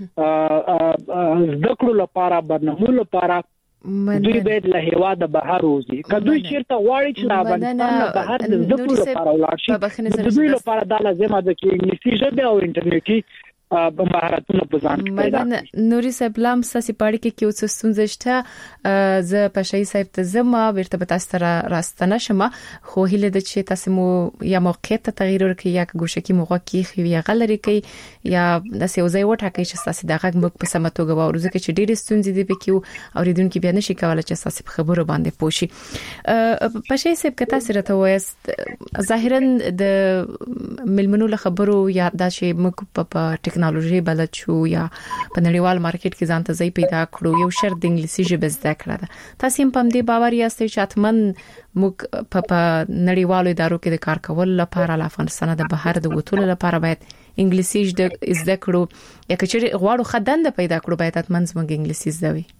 زده کړو لپاره برنامو لپاره دوی باید له هیواده بهر وځي کله چیرته غواړي چې افغانستان بهر د زده کړو لپاره ولاړ شي د دوی لپاره دا لازمه ده چې انګلیسي ژبه او انټرنیټي مهارتونه په ځان کې پیدا کړي. نوري صاحب لام ساسي پاړي کې یو څه ستونزې شته ز پښای صاحب ته زما ورته به تاسو سره راستنه شمه خو هله د چې تاسو مو یا موقعیت تغییر ورکړي یا ګوشه کې موغه کې خو یا غلري کوي یا د سیوځي وټاکي چې تاسو دغه موږ په سمه توګه وورځي چې ډېر ستونزې دي پکې اوریدونکو بیا نشي کولای چې تاسو په خبرو باندې پوښي. پښای صاحب کته سره ته وایست ظاهرا د ملمنو له خبرو یا د شی موږ په ټکنالوژي بلد شو یا په نړیوال مارکیټ کې ځان ته ځای پیدا کړو یو شرط د انګلیسي ژبه زده کړه ده تاسو هم په دې باور یاست چې اتمن موږ په نړیوالو ادارو کې د کار کول لپاره له افغانستان د بهر د وټول لپاره باید انګلیسي زده کړو یا کچې غواړو خداند پیدا کړو باید اتمن زموږ انګلیسي زده وي.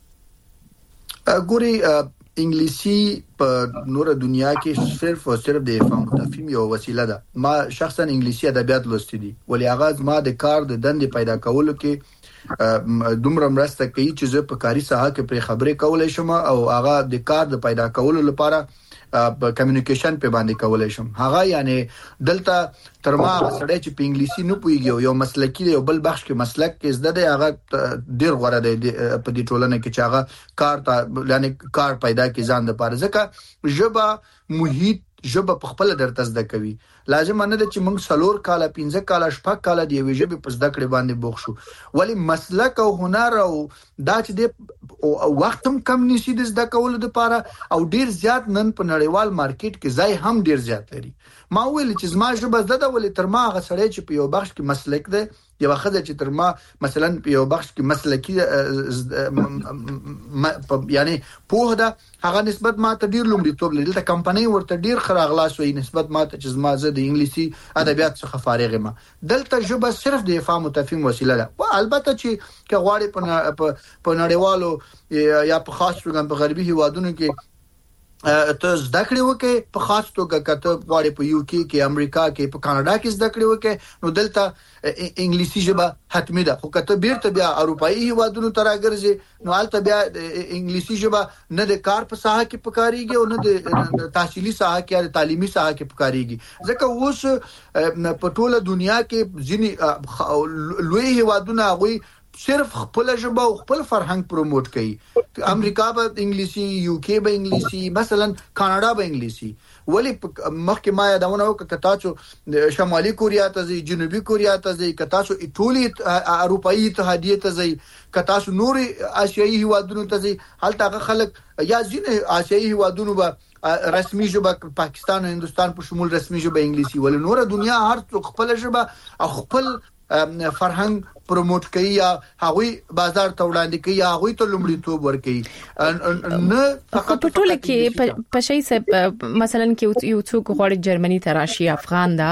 ګوري انګلیسي په نور دنیا کې صرف او صرف د افهام تفهیم یو وسیله ده. ما شخصا انګلیسي ادبیات لوستي دي ولی اغاز ما د کار د دندې پیدا کولو کې دومره مرسته کوي چې زه په کاري ساحه کې پر خبرې کولای شم او هغه د کار د پیدا کولو لپاره په کمیونیکیشن په باندې کولای شم. هغه یعنی دلته تر ما سړی چې په انګلیسي نه پويږي یو مسلکی یو بل بخش کې مسلک کې زده دی هغه ډیر غوړه دی په دې ټولنه کې چې هغه کار ته یعنی کار پیدا کې ځان د پاره ځکه ژبه محیط ژبه په خپل درته زده کوي. لازم نه ده چې موږ څلور کاله 15 کاله شپږ کاله دی ژبه په زده کړې باندې بوخ شو ولی مسلک او هنر او دا چې د وخت هم کم نشي د زده کولو لپاره او ډیر زیات نن په نړیوال مارکیټ کې ځای هم ډیر زیات لري. ما ویل چې زما ژبه زده ولی تر ما هغه سړی چې په یو بخش کې مسلک ده یو خدای چې تر ما مثلا په یو بخش کې مسلکی یعنی په ده هغه نسبت ما ته ډیر لومړیتوب لري. د کمپنۍ ورته ډیر خراغلاس وي نسبت ما ته چې زما زه د انګلیسي ادبیات څخه فارغ یم. دلته ژبه صرف د افهام او تفهیم وسیله ده. او البته چې غواړي په نړیوالو یا په خاص توګه په غربي هیوادونو کې ته زده کړې وکې په خاص توګه کته غواړي په یو کې امریکا کې په کاناډا کې زده کړې وکې نو دلته انګلیسي ژبه حتمی ده. خو کته بیرته بیا اروپאי هیوادونو ته راګرځي نو البته بیا انګلیسي ژبه نه د کار په ساحه کې پکاريږي او نه د تحصیلي ساحه کې یا تعلیمي ساحه کې پکاريږي ځکه اوس په ټوله دنیا کې ځینی لوی هیوادونه غوي صرف خپل ژبه او خپل فرهنګ پروموټ کوي. امریکا به انګلیسي یو کې به انګلیسي مثلا کاناډا به انګلیسي ولی مخکې ما یادونه وکړه تاسو شمالي کوریا ته ځي جنوبي کوریا ته ځي تاسو ایټالیا اروپאי اتحادیه ته ځي تاسو نور آسیایي هیوادونو ته ځي هلته خلک یا ځینې آسیایي هیوادونو به رسمي ژبه پاکستان او هندستان په شمول رسمي ژبه انګلیسي ول نور دنیا هر څوک خپل ژبه او خپل فرهنګ پروموټ کوي یا هغوی بازار ته وړاندې کوي یا هغوی ته لومړیتوب ورکوي. نه فقط په ټوله کې په شي سب مثلا کې یو څوک غواړي جرمني ته راشي افغان دا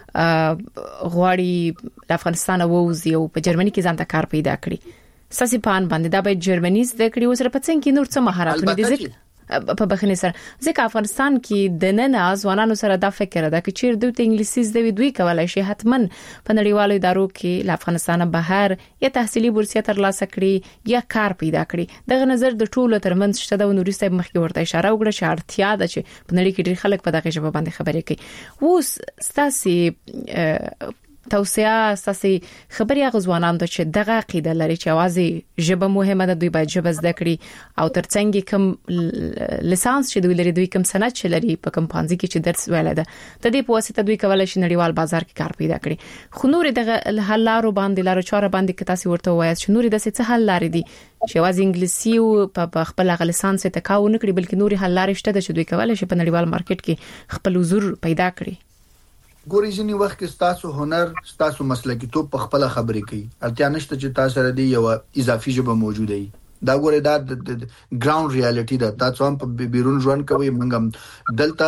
غواړي افغانستان ووزي او په جرمني کې ځان ته کار پیدا کړي ساسي پان باندې دا به جرمني زده کړي او سره په څنګه کې نور څه مهارتونه دي ځکه په بخنه سره ځکه افغانستان کې د نن ځوانانو سره دا فکر ده چې چیر دوی ته انګلیسي زده دوی کولای شي حتمن په نړیوالو ادارو کې له افغانستان بهر یا تحصیلي بورسیه ترلاسه کړي یا کار پیدا کړي. دغه نظر د ټولو ترمنځ شته د نوري صاحب مخکې ورته اشاره وکړه چې اړتیا ده چې په نړۍ کې ډېر خلک په دغه ژبه باندې خبرې کوي. اوس ستاسو توصيه اساسي خبري غزوانان د چې دغه عقیده لري چې اوازي ژبه مهمه ده دوی باید ژبه زده کړي او ترڅنګ کوم لیسانس چې دوی لري دوی کوم سند چې لري په کمپانزي کې چې درس ویل ده د دې په واسطه دوی کولای شي نړیوال بازار کې کار پیدا کړي. خو نور دغه حل لارو باندې لارو چاره باندې کې تاسو ورته وایي چې نور د څه حل لاري دي چې اوازي انګلیسي او په خپل لیسانس ته کاو نه کړي بلکې نور حل لارې شته چې دوی کولای شي په نړیوال مارکیټ کې خپل حضور پیدا کړي. ګوري ځینی وخت کې تاسو هنر تاسو مسلکی توپ په خپل خبرې کوي اړتیا نشته چې تاسو سره دی یو اضافي ژبه موجوده وي. دا ګوري دا ګراوند ریالټي ده تاسو هم په بیرون ژوند کوي منګم دلته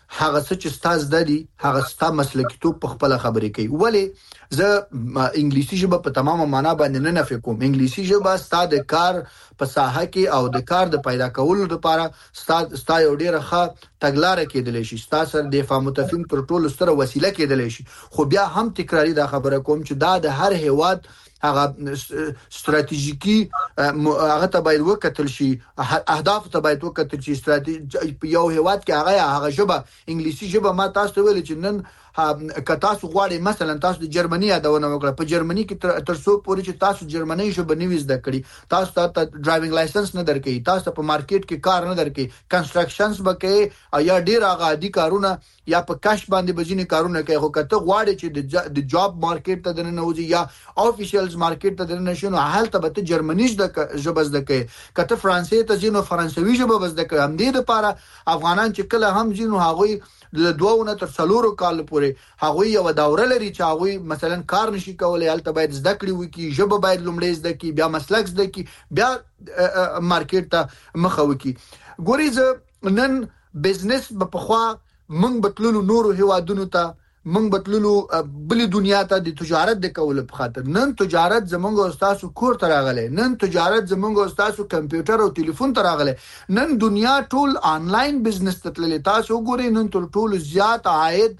هغه څه چې ستاسو د دي هغه ستاسو مسلکیتوب په خپل خبرې کوي. ولی زه انګلیسي ژبه په تمامه معنا باندې نه نفي کوم. انګلیسي ژبه ستاسو د کار په ساحه کې او د کار د پیدا کولو لپاره ستاسو یو ډیره ښه تګلارې کېدلی شي، ستاسو د دفاع متفهم تر ټولو ستره وسیله کېدلی شي. خو بیا هم تکراری دا خبره کوم چې دا د هر هیواد هغه استراتیژیکی هغه ته باید وکتل شي، اهداف ته باید وکتل شي. استراتیژي په یو هیواد کې هغه ژبه انګلیسي ژبه ما تاسو ویل چې نن که تاسو غواړئ مثلا تاسو د جرمني یادونه وکړه، په جرمني کې تر څو پورې چې تاسو جرمني ژبه نه وزده کړی تاسو ته ډرایوینګ لایسنس نه درکې، تاسو په مارکیټ کې کار نه درکې، کنستراکشنز بکې یا ډیر غادي کارونه یا په کاش باندې بجینی کارونه کوي. خو کته غواړي چې د جاب مارکیټ ته دننه وځي یا افیشلز مارکیټ ته دننه شنو حالت به ته جرمني ژبه زده کوي، کته فرانسوي ته ځینو فرانسوي ژبه زده کوي. هم دې لپاره افغانان چې کله هم ځینو هغوی د 2 نه تر 4 کال پورې هغوی یو دوره لري چې هغوی مثلا کار نشي کولای، البته باید زده کړی وکي، ژبه باید لومړی زده کی، بیا مسلک زده کی، بیا مارکیټ ته مخه وکي. ګوري زه نن بزنس په خوا منګ بتللو نورو هیوادونو ته، منګ بتللو بلی دنیا ته د تجارت د کول په خاطر. نن تجارت زمونږ استادو کور ته راغله، نن تجارت زمونږ استادو کمپیوټر او ټلیفون ته راغله، نن دنیا ټول آنلاین بزنس ته تللی. تاسو وګورئ نن ټول زیات عاید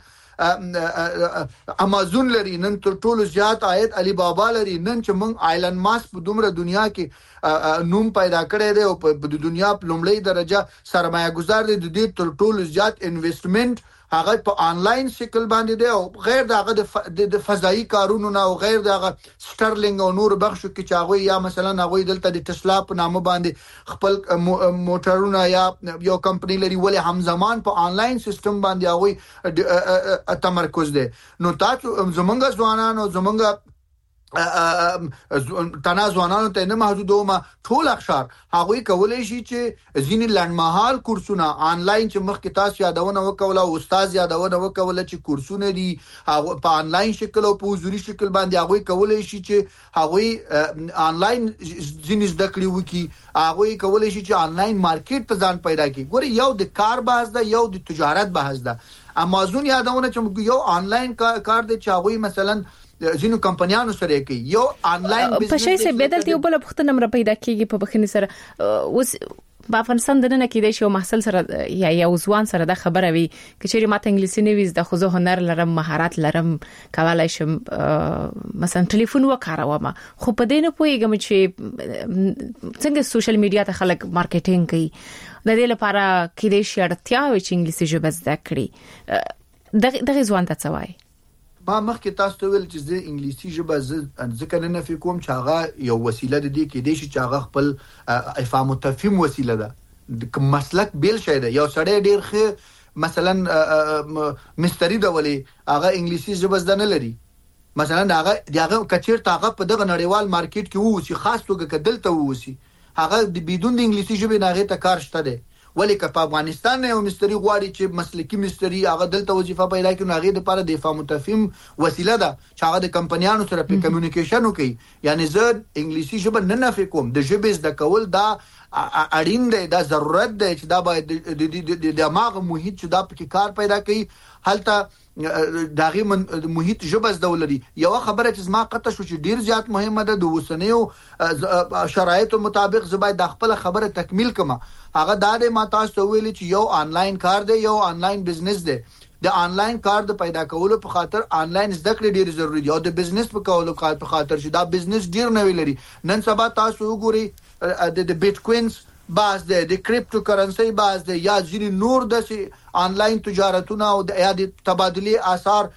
امازون لري، نن ټول زیات عاید علی بابا لري. نن چې موږ آیلن ماسک په دومره دنیا کې نوم پیدا کړی دی او په دنیا په لومړی درجه سرمایه گذار دی، د دې ټول زیات انویسټمنٹ هغه په آنلاین شکل باندې دی او غیر دغه د فضایی کارونو نه او غیر دغه سټرلینګ او نور بخشو کې چاغوي یا مثلا هغه دلته د تسلا په نامه باندې خپل موټرونه یا یو کمپنی لري، ولی همزمان په آنلاین سیستم باندې هغه تمرکز دی. نو تاسو زمونږ ځوانان او زمونږ تنازوانانو ته نه محدودو ما ټول اخشار هغه کولای شي چې ځینې لړمحال کورسونه آنلاین چې مخکې تاسو یادونه وکوله او استاد یادونه وکوله چې کورسونه دي هغه په آنلاین شکل او په حضوري شکل باندې هغه کولای شي چې هغه آنلاین ځینې زده کړې وکي، هغه کولای شي چې آنلاین مارکیټ ته ځان پیدا کړي. ګوره یو د کار بحث ده، یو د تجارت بحث ده. امازون یادونه چې یو آنلاین کار دی چې هغه مثلا ځینو کمپنیانو سره کوي، یو آنلاین بزنس په شي سه بدلتي او بل پختنه مر پیدا کیږي په بخنی سره. اوس په افغانستان دنه کې د شو محصل سره یا یو ځوان سره د خبره وي کچېری ماته انګلیسي نه ویز د خو زه هنر لرم، مهارت لرم، کولای شم مثلا ټلیفون وکاروم، خو په دې نه پوهیږم چې څنګه سوشل میډیا ته خلک مارکیټینګ کوي. د دې لپاره کې د شرطیا و چې انګلیسي ژبه زده کړي. دغه ځوان ته څه وایي؟ ما مخکې تاسو ته ویل چې د انګلیسي ژبه ځکه نه نفي کوم چې هغه یو وسیله ده کې دی چې هغه خپل افهام او تفهیم وسیله ده، د مسلک بیل شي ده. یو سړی ډیر ښه مثلا مستری ده ولی هغه انګلیسي ژبه زده نه لري، مثلا هغه کچیر هغه په دغه نړیوال مارکیټ کې وو چې خاص توګه کدلته ووسی هغه د بدون د انګلیسي ژبې نه غته کار شته ده. ولی که په افغانستان یو مستری غواړي چې مسلکی مستری هغه دلته وظیفه پیدا کړي، هغه د لپاره د افهام متفهم وسیله ده چې هغه د کمپنیانو سره په کمیونیکیشن وکړي. یعنی زه انګلیسي ژبه نه نفي کوم، د ژبې زده کول دا اړین دی، دا ضرورت دی چې دا باید د دماغ محیط چې دا په کار پیدا کوي هلته داغي محیط ژبه زده ولري. یو خبره چې زما قطه شو چې ډیر زیات مهمه ده، د وسنیو شرایطو مطابق زبای د خپل خبره تکمیل کما. هغه د ما تاسو ویلي چې یو آنلاین کار دی، یو آنلاین بزنس دی. د آنلاین کار د پیدا کولو په خاطر آنلاین زده کړې ډیر ضروری دي او د بزنس په کولو په خاطر چې دا بزنس ډیر نوی لري. نن سبا تاسو وګورئ د بیت کوینز باز ده، د کریپټو کرنسي باز ده، یا ځینې نور د آنلاین تجارتونه او د یا د تبادله آثار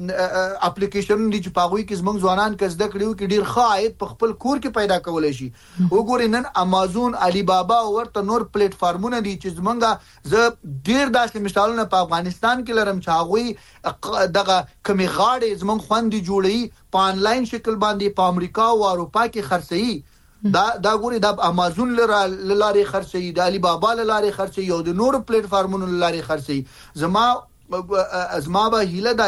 اپلیکیشن دي چې پاغوي کې زمونږ ځوانان کې زده کړیو کې ډیر ښه عاید په خپل کور کې پیدا کولای شي. وګورئ نن امازون، علی بابا او ورته نور پلیټ فارمونه دي چې زمونږه زه ډیر داسې مثالونه په افغانستان کې لرم چې هغه دغه کمی غاړې زمونږ خوندې جوړي په آنلاین شکل باندې په امریکا او اروپا کې خرڅي. دا ګوري د امازون لارې خرڅي، د علی بابا لارې خرڅي او د نور پلیټ فارمونو لارې خرڅي. زما به هیله دای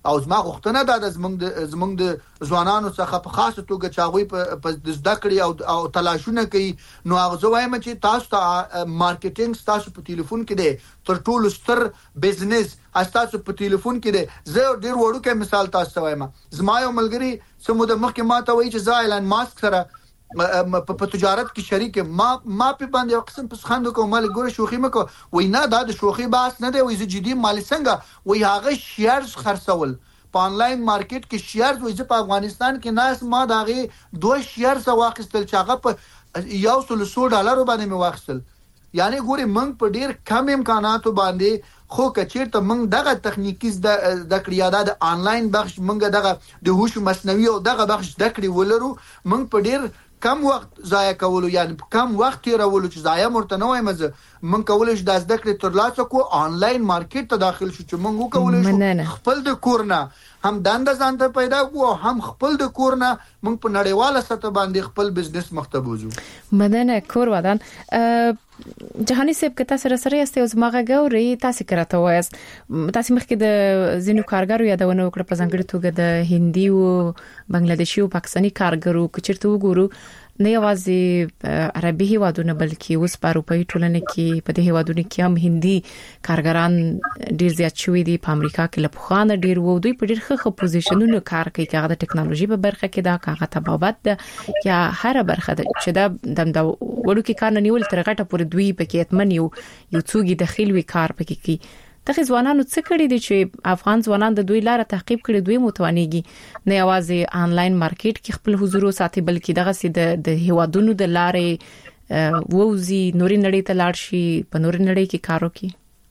او زما غوښتنه ده د زمونږ د ځوانانو څخه په خاصه توګه چې هغه په زده کړې او تلاشونه کوي نو هغه زه وایم چې تاسو ته مارکیټینګ تاسو په ټلیفون کې دی تر ټولو ستر بزنس تاسو په ټلیفون کې دی. زه ډیر وړوکی مثال تاسو ته وایم. زما یو ملګری سمو د مخکې ماته وایي چې زه ایلان ماسک سره په تجارت کې شریک ما په باندې یو قسم په خندو کوم مال ګوره شوخي مکو وای نه دا د شوخي باس نه دی وای زه جدي مال څنګه وای هغه شیرز خرڅول په انلاین مارکیټ کې شیرز وای زه په افغانستان کې ناس ما داغه 2 شیرز واخیستل چې هغه په $100 باندې مې واخیستل. یعنی ګوري موږ په ډیر کم امکاناتو باندې خو کچیرته موږ دغه تخنیکی د کړیا د انلاین بخش موږ دغه د هوش مصنوعي او دغه بخش د کړی ولرو موږ په ډیر کم وخت ضایع کولو یعنی کم وخت تیرولو چې ضایع مرته نه وایم زه من کولای شو د زده کړې ترلاسه کو انلاین مارکیټ ته داخل شو چې موږ کولای شو خپل د کورنا هم دند ځان ته پیدا کو هم خپل د کورنا موږ په نړیواله سطح باندې خپل بزنس مخته بوزو. مدنه کور ودان جهاني سیب کته سره است او زماغه ګوري تاسو کراته وایست تاسو مخکې د زینو کارګرو یادونه وکړه په ځانګړي توګه د هندي او بنگلاديشي او پاکستاني کارګرو کچرته وګورو نه یوازې عربي هیوادونه بلکې اوس په اروپאי ټولنه کې په دې هیوادونو کې هم هندي کارګران ډیر زیات شوي دي. په امریکا کې لپخانه ډیر وو دوی په ډیر ښه پوزیشنونو کار کوي هغه د ټکنالوژي په برخه کې دا هغه تبابت ده یا هر برخه ده چې دا د وړو کې کار نه نیول تر غټه پورې دوی پکې اتمن یو څوګي داخلي کار پکې کوي. دغه ځوانانو څه کړی دي چې افغان ځوانان د دوی لاره تعقیب کړي دوی متوانيږي نه یوازې انلاین مارکیټ کې خپل حضور ساتي بلکې دغه سي د هیوادونو د لارې ووزي نوري نړۍ ته لاړ شي په نوري نړۍ کې کار وکړي.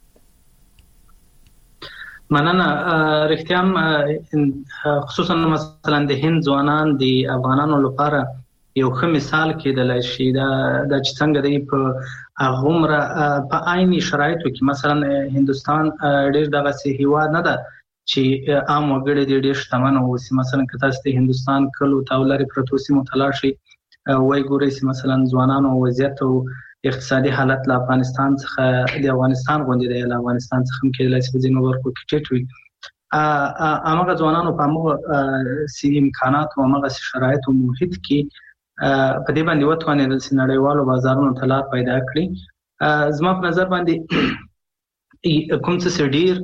مننه. رښتیا خصوصا مثلا د هند ځوانان د افغانانو لپاره یو ښه مثال کېدلای شي دا چې څنګه دی په غومره په عیني شرایطو کې مثلا هندستان ډېر دغه سي هیواد نه ده چې عام وګړي ډېر شتمن اوسي. مثلا که تاسو د هندستان کلو تاولاري پروتوسي متلاشي وای ګورئ چې مثلا ځوانانو وضعیت او اقتصادي حالت له افغانستان څخه د افغانستان غونډې دی له افغانستان څخه کېدلای شي ځینو ورکو کې ټیټ وي. هغه ځوانانو په موږ سي امکانات او موږ شرایط او محیط کې په دې باندې وتوانې د نړیوالو بازارونو ته لار پیدا کړي. زما په نظر باندې کوم څه ډیر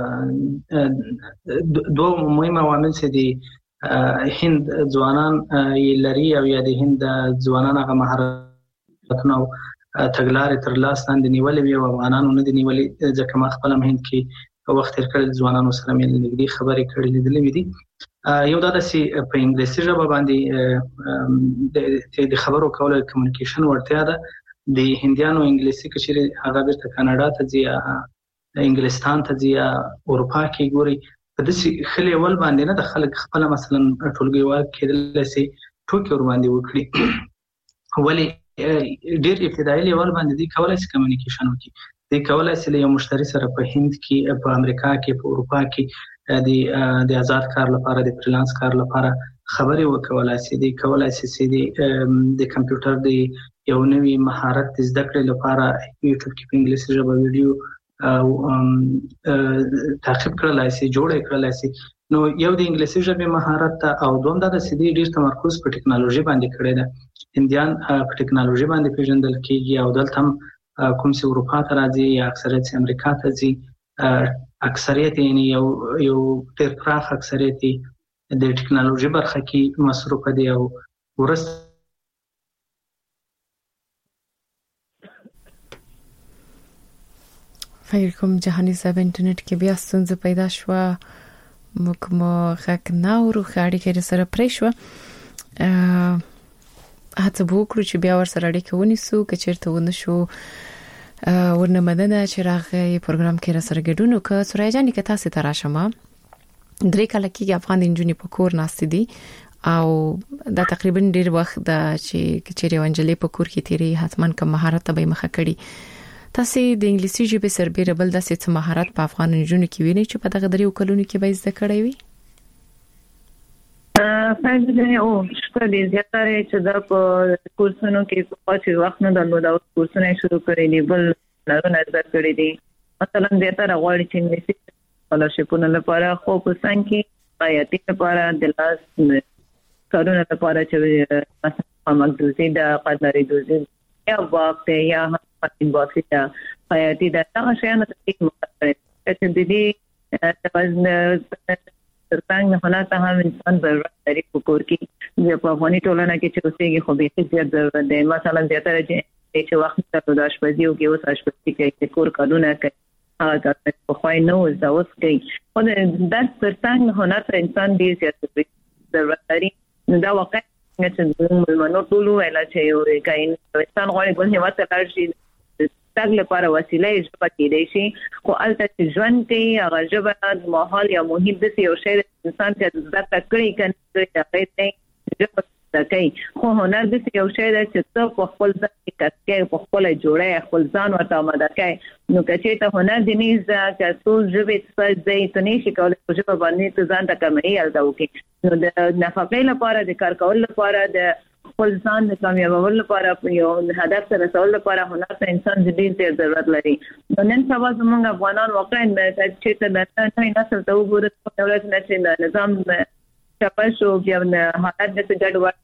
دوه مهمه عوامل چې دي هند ځوانان یې لري او یا د هند ځوانان هغه مهارتونه او تګلارې تر لاس لاندې نیولې وي او افغانانو نه دي نیولې ځکه ما خپل هم هند کې وخت تیر کړل ځوانانو سره مې نږدې خبرې کړې لیدلې دي. یو دا چې په انګلیسي ژبه باندې د خبرو کولو کمیونیکیشن ورته ده د هندیانو انګلیسي کچېره هغه بیرته کاناډا ته ځي انګلستان ته ځي اروپا کې ګوري په دې خلې ول باندې نه د خلک خپل مثلا ټولګیوال کېدل سي ټوکی ور باندې وکړي ولی ډېر ابتدایي لیول باندې دی کولای شي کمیونیکیشن وکړي دی کولای شي یو مشتری سره په هند کې په امریکا کې په اروپا کې د آزاد کار لپاره د فریلانس کار لپاره خبرې وکولای شي دی کولای شي د کمپیوټر د یو نوې مهارت زده کړې لپاره یوټیوب کې په انګلیسي ژبه ویډیو تعقیب کړلای شي جوړ کړلای شي. نو یو د انګلیسي ژبې مهارت او دوم د سیدي ډیر تمرکز په ټکنالوژي باندې کړی دی. هندیان په ټکنالوژي باندې پیژندل کیږي او دلته هم کوم چې اروپا ته راځي یا اکثریت امریکا ته ځي اکثریت یې یو ډېر پراخ اکثریت د ټکنالوژي برخه کې مصروف دي او ورسته خیر کوم جهاني صاحب انټرنیټ کې بیا ستونزه پیدا شو موږ مو غږ ناورو خاړي کې سره پرې شو هڅه وکړو چې بیا ور سره اړیکه ونیسو که چیرته ونه شو ورنه مدنه چې راغی پروګرام کې را سره ګډون وکړ. سوریا جان کې تاسو ته راشم 3 کال کې افغان انجونی په کور ناست دي او دا تقریبا ډیر وخت دا چې چیرې ونجلې په کور کې تیری حتمان کوم مهارت به مخه کړي. تاسو د انګلیسي ژبې سربېره بل د څه مهارت په افغان انجونی کې ویني چې په دغه دریو کلونو کې به زده کړی وي؟ فایده او شته دي زیاتره چې دا په کورسونو کې په پاتې وخت نه درلود او کورسونه شروع کړی دي بل نه زده کړی دي. مثلا زیاتره غواړي چې انګلیسي سکالرشپونو لپاره خو په څنګه کې آیاتي لپاره د لاس کارونه لپاره چې مثلا مقدوزي د قدرې دوزي یا وخت یا هم واسطه آیاتي د هغه شیانو ته مخاطره چې د دې وزن ترڅنګ نه هنر ته هم انسان ضرورت لري په کور کې په افغاني ټولنه کې چې اوسېږي خو به زیات ضرورت دی مثلا زیاتره چې وخت ته د اشپزي او کې اوس اشپزي کې کور کارونه کوي هغه په خوای نو زاوس کوي خو د ترڅنګ نه هنر ته انسان ډیر زیات ضرورت لري نو دا واقعا چې موږ ټول ویل چې یو کاین انسان غواړي په هیواد ته راشي تاګ لپاره وسیله ژبه کېدای شي خو البته چې ژوند کې هغه ژبه ماحول یا محیط د یو شی انسان ته زده کړی کنه هغه ته ژبه کوي خو هنر د یو شی چې څو په خپل ځان کې کټکې په خپل جوړه خپل ځان ورته آماده کوي نو کچې ته هنر د نیزه چې څو ژبه څه ځای ته نشي کولای په ژبه باندې ته ځان ته کمې الدا وکي نو د نفقې لپاره د کار کول لپاره د خپل ځان د کامیابولو لپاره یو هدف سره رسول لپاره هنر ته انسان ډېر ضرورت لري نو نن سبا زموږ افغانان واقعا چې ته د نوې نسل ته وګورئ چې ولې چې نظام شپه شو بیا حالت د ګډوډ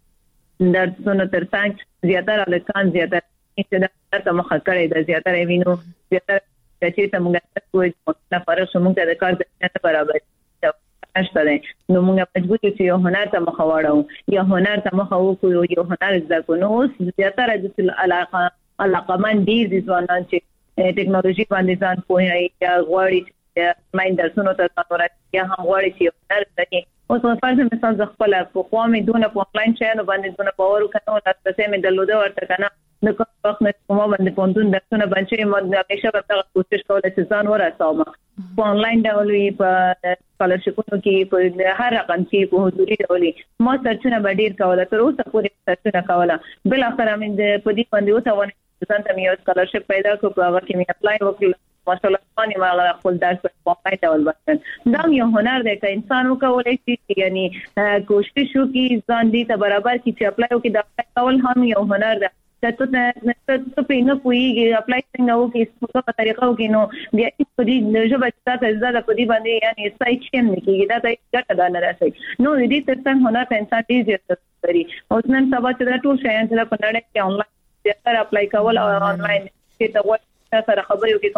در څونو ترڅنګ زیاتره لکان زیاتره چې د مخه کړی د زیاتره وینو زیاتره چې ته موږ کوی نه فرق موږ د کار د برابر نشته نو موږ مجبور چې یو هنر ته مخ واړو یا هنر ته مخ وکړو یو هنر زده کو نو زیاتره د علاقه من دي ځوانان چې ټیکنالوژي باندې ځان پوهیږي یا غواړي ماین درسونو ته ورته یا هم غواړي چې هنر زده کړي اوس په فرض مثال ز خپل په قومي دونه په انلاین شایانو باندې دونه باور وکړو تاسو مې دلوده ورته کنه نو کوم وخت نه کوم باندې پوندون درسونه باندې مو همیشه به کوشش کوله چې ځان ورسوم په انلاین ډول په سکالرشپونو کې په هر رقم کې په حضوري ډول ما سرچونه باندې کوله تر اوسه پورې سرچونه کوله بل اخر امین د پدې باندې اوسه ځان ته یو سکالرشپ پیدا کړو په هغه کې مې اپلای وکړ ماشاءالله باندې ما خپل درس په پای ډول باندې دا یو هنر دی چې انسان وکولای شي یعنی کوشش وکړي ځان دې ته برابر کړي چې اپلای وکړي دا کول هم یو هنر دی ته په نه پويږي اپلای څنګه وکړي په کومه طریقه وکړي نو بیا په دې ژبه چې تاسو زده په دې باندې یعنی سایکشن کېږي دا د ګټه ده نه راځي نو دې ترڅنګ هنر ته انسان دې زیات لري او نن سبا چې دا ټول شیان چې په نړۍ کې انلاین زیاتره اپلای کول او انلاین کې ته سره خبرې وکړي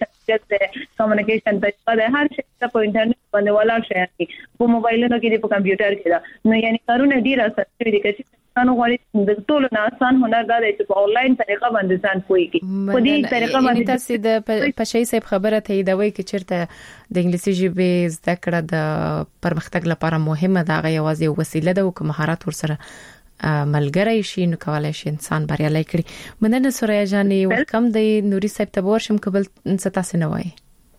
کمیونیکیشن د هر شي په انټرنیټ باندې ولا شي په موبایلونو کې په کمپیوټر کې دا نو یعنی کارونه ډیر اساسي دي چې انسان غواړي د ټولو نه آسان هنر دا دی چې په انلاین طریقه باندې ځان پوي کی په دې طریقه باندې تاسو د پښې صاحب خبره ته دی چې چیرته د انګلیسي ژبې زده کړه د پرمختګ لپاره مهمه ده غي یوازې وسیله ده او کوم مهارت ورسره ملګری شي نو کولای شي انسان بریالي کړي مننه سوریا جاني ویلکم دی نوري صاحب ته ورشم قبل ستاسو نه وای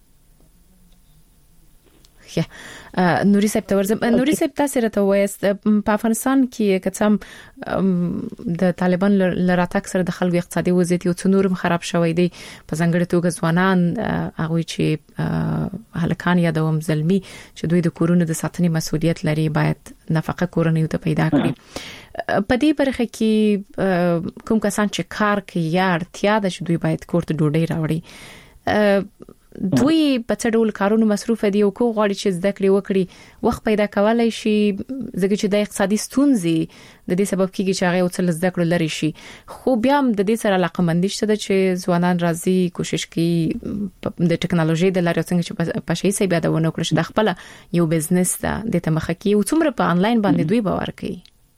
نوري صاحب ته ورزم نوري صاحب تاسو راته وایست په افغانستان کې کڅم د طالبان لراتک سره د خلکو اقتصادي وضعیت یو څو نورم خراب شوی دی په ځنګړې توګه ځوانان هغه چې هلکان یا د زلمی چې دوی د کورونو د ساتنې مسؤلیت لري باید نفقه کورنۍ ته پیدا کړي په دې برخه کې کوم کسان چې کار کوي یا اړتیا ده چې دوی باید کور ته ډوډۍ راوړي دوی په څه ډول کارونو مصروف دي او کو غواړي چې زده کړې وکړي وخت پیدا کولای شي ځکه چې د اقتصادي ستونزې د دې سبب کیږي چې هغه وڅل زده کړو لري شي خو بیا هم د دې سره علاقمندي شته چې ځوانان راځي کوشش کوي د ټکنالوژي د لارې څنګه چې په شي سي بیا د ونه کړی چې د خپل یو بزنس ته د تمخه کوي او څومره په انلاین باندې دوی باور کوي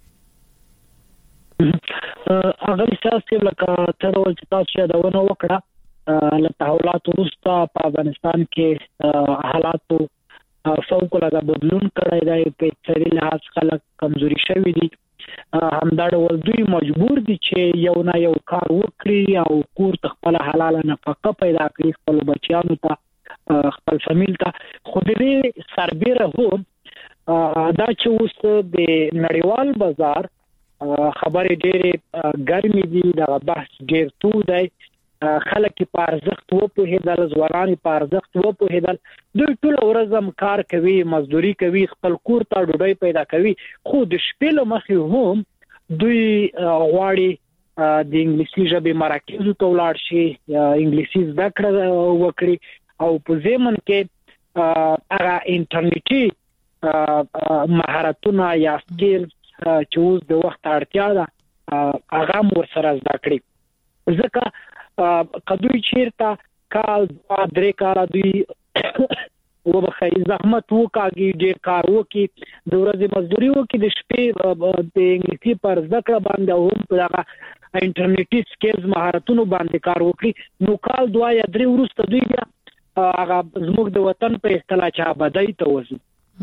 هغه سیاسي لکه تر ول چې تاسو دا ونه وکړه له تحولات وروسته په افغانستان کې حالات فوق العاده بدلون کړی دی په اقتصادي لحاظ خلک کمزوري شوي دي همدا ډول دوی مجبور دي چې یو نه یو کار وکړي او کور ته خپل حلاله نفقه پیدا کړي خپل بچیانو ته خپل فامیل ته خو دې سربېره هو دا چې اوس د نړیوال بازار خبرې ډېرې ګرمې دي دا بحث ډېر تو دی خلک په ارزښت و په هدل ځوانان په ارزښت و په هدل دوی ټول ورځم کار کوي مزدوري کوي خپل کور ته ډوډۍ پیدا کوي خو د شپې له مخې هم دوی غواړي د انګلیسي ژبې مراکزو ته ولاړ شي انګلیسي زده کړه وکړي او په ځمن کې هغه انټرنیټي مهارتونه یا سکیل چې اوس د وخت اړتیا ده هغه مو سره زده کړی ځکه کدوې چیرته کال 3 کال دوی وبخې زحمت وکاږي ډېر کار وکي د ورځې مزدوري وکي د شپې د انګلیسي پر ذکر باندې هم په هغه انټرنیټي سکیلز مهارتونو باندې کار وکړي نو کال 2 یا 3 وروسته دوی بیا هغه زموږ د وطن په اصطلاح چې آبادی ته وځي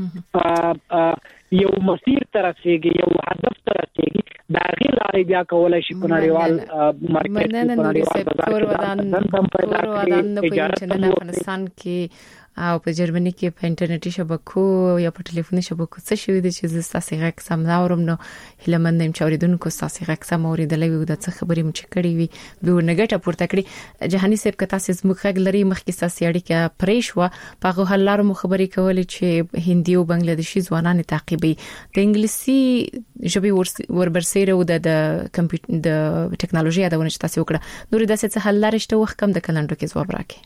یو مسیر تر رسیدي یو هدف تر رسیدي دا غیر لارې بیا کولای شي په نړیوال مارکیټ کې په نړیوال بازار کې افغانستان کې او په جرمني کې په انټرنیټي شبکو یا په ټلیفوني شبکو څه شوی د چې زستاسي غږ سم ناورم نو هلمندم چوریدونکو استاسي غږ سم اوریدلې وي د څه خبرې مچ کړې وي به نګټه پورته کړې جهاني صاحب کته سیس مخګ لري مخکې استاسي اړیکه پریشوا په هلار مو خبرې کولې چې هندي او بنگلاديشي ځوانان تعقیبي د انګلیسي ژبې وربرسېره او د کمپیوټر د ټکنالوژي د ونې تاسو وکړه نور د څه هلار شته وخت کم د کلندو کې ځواب راکې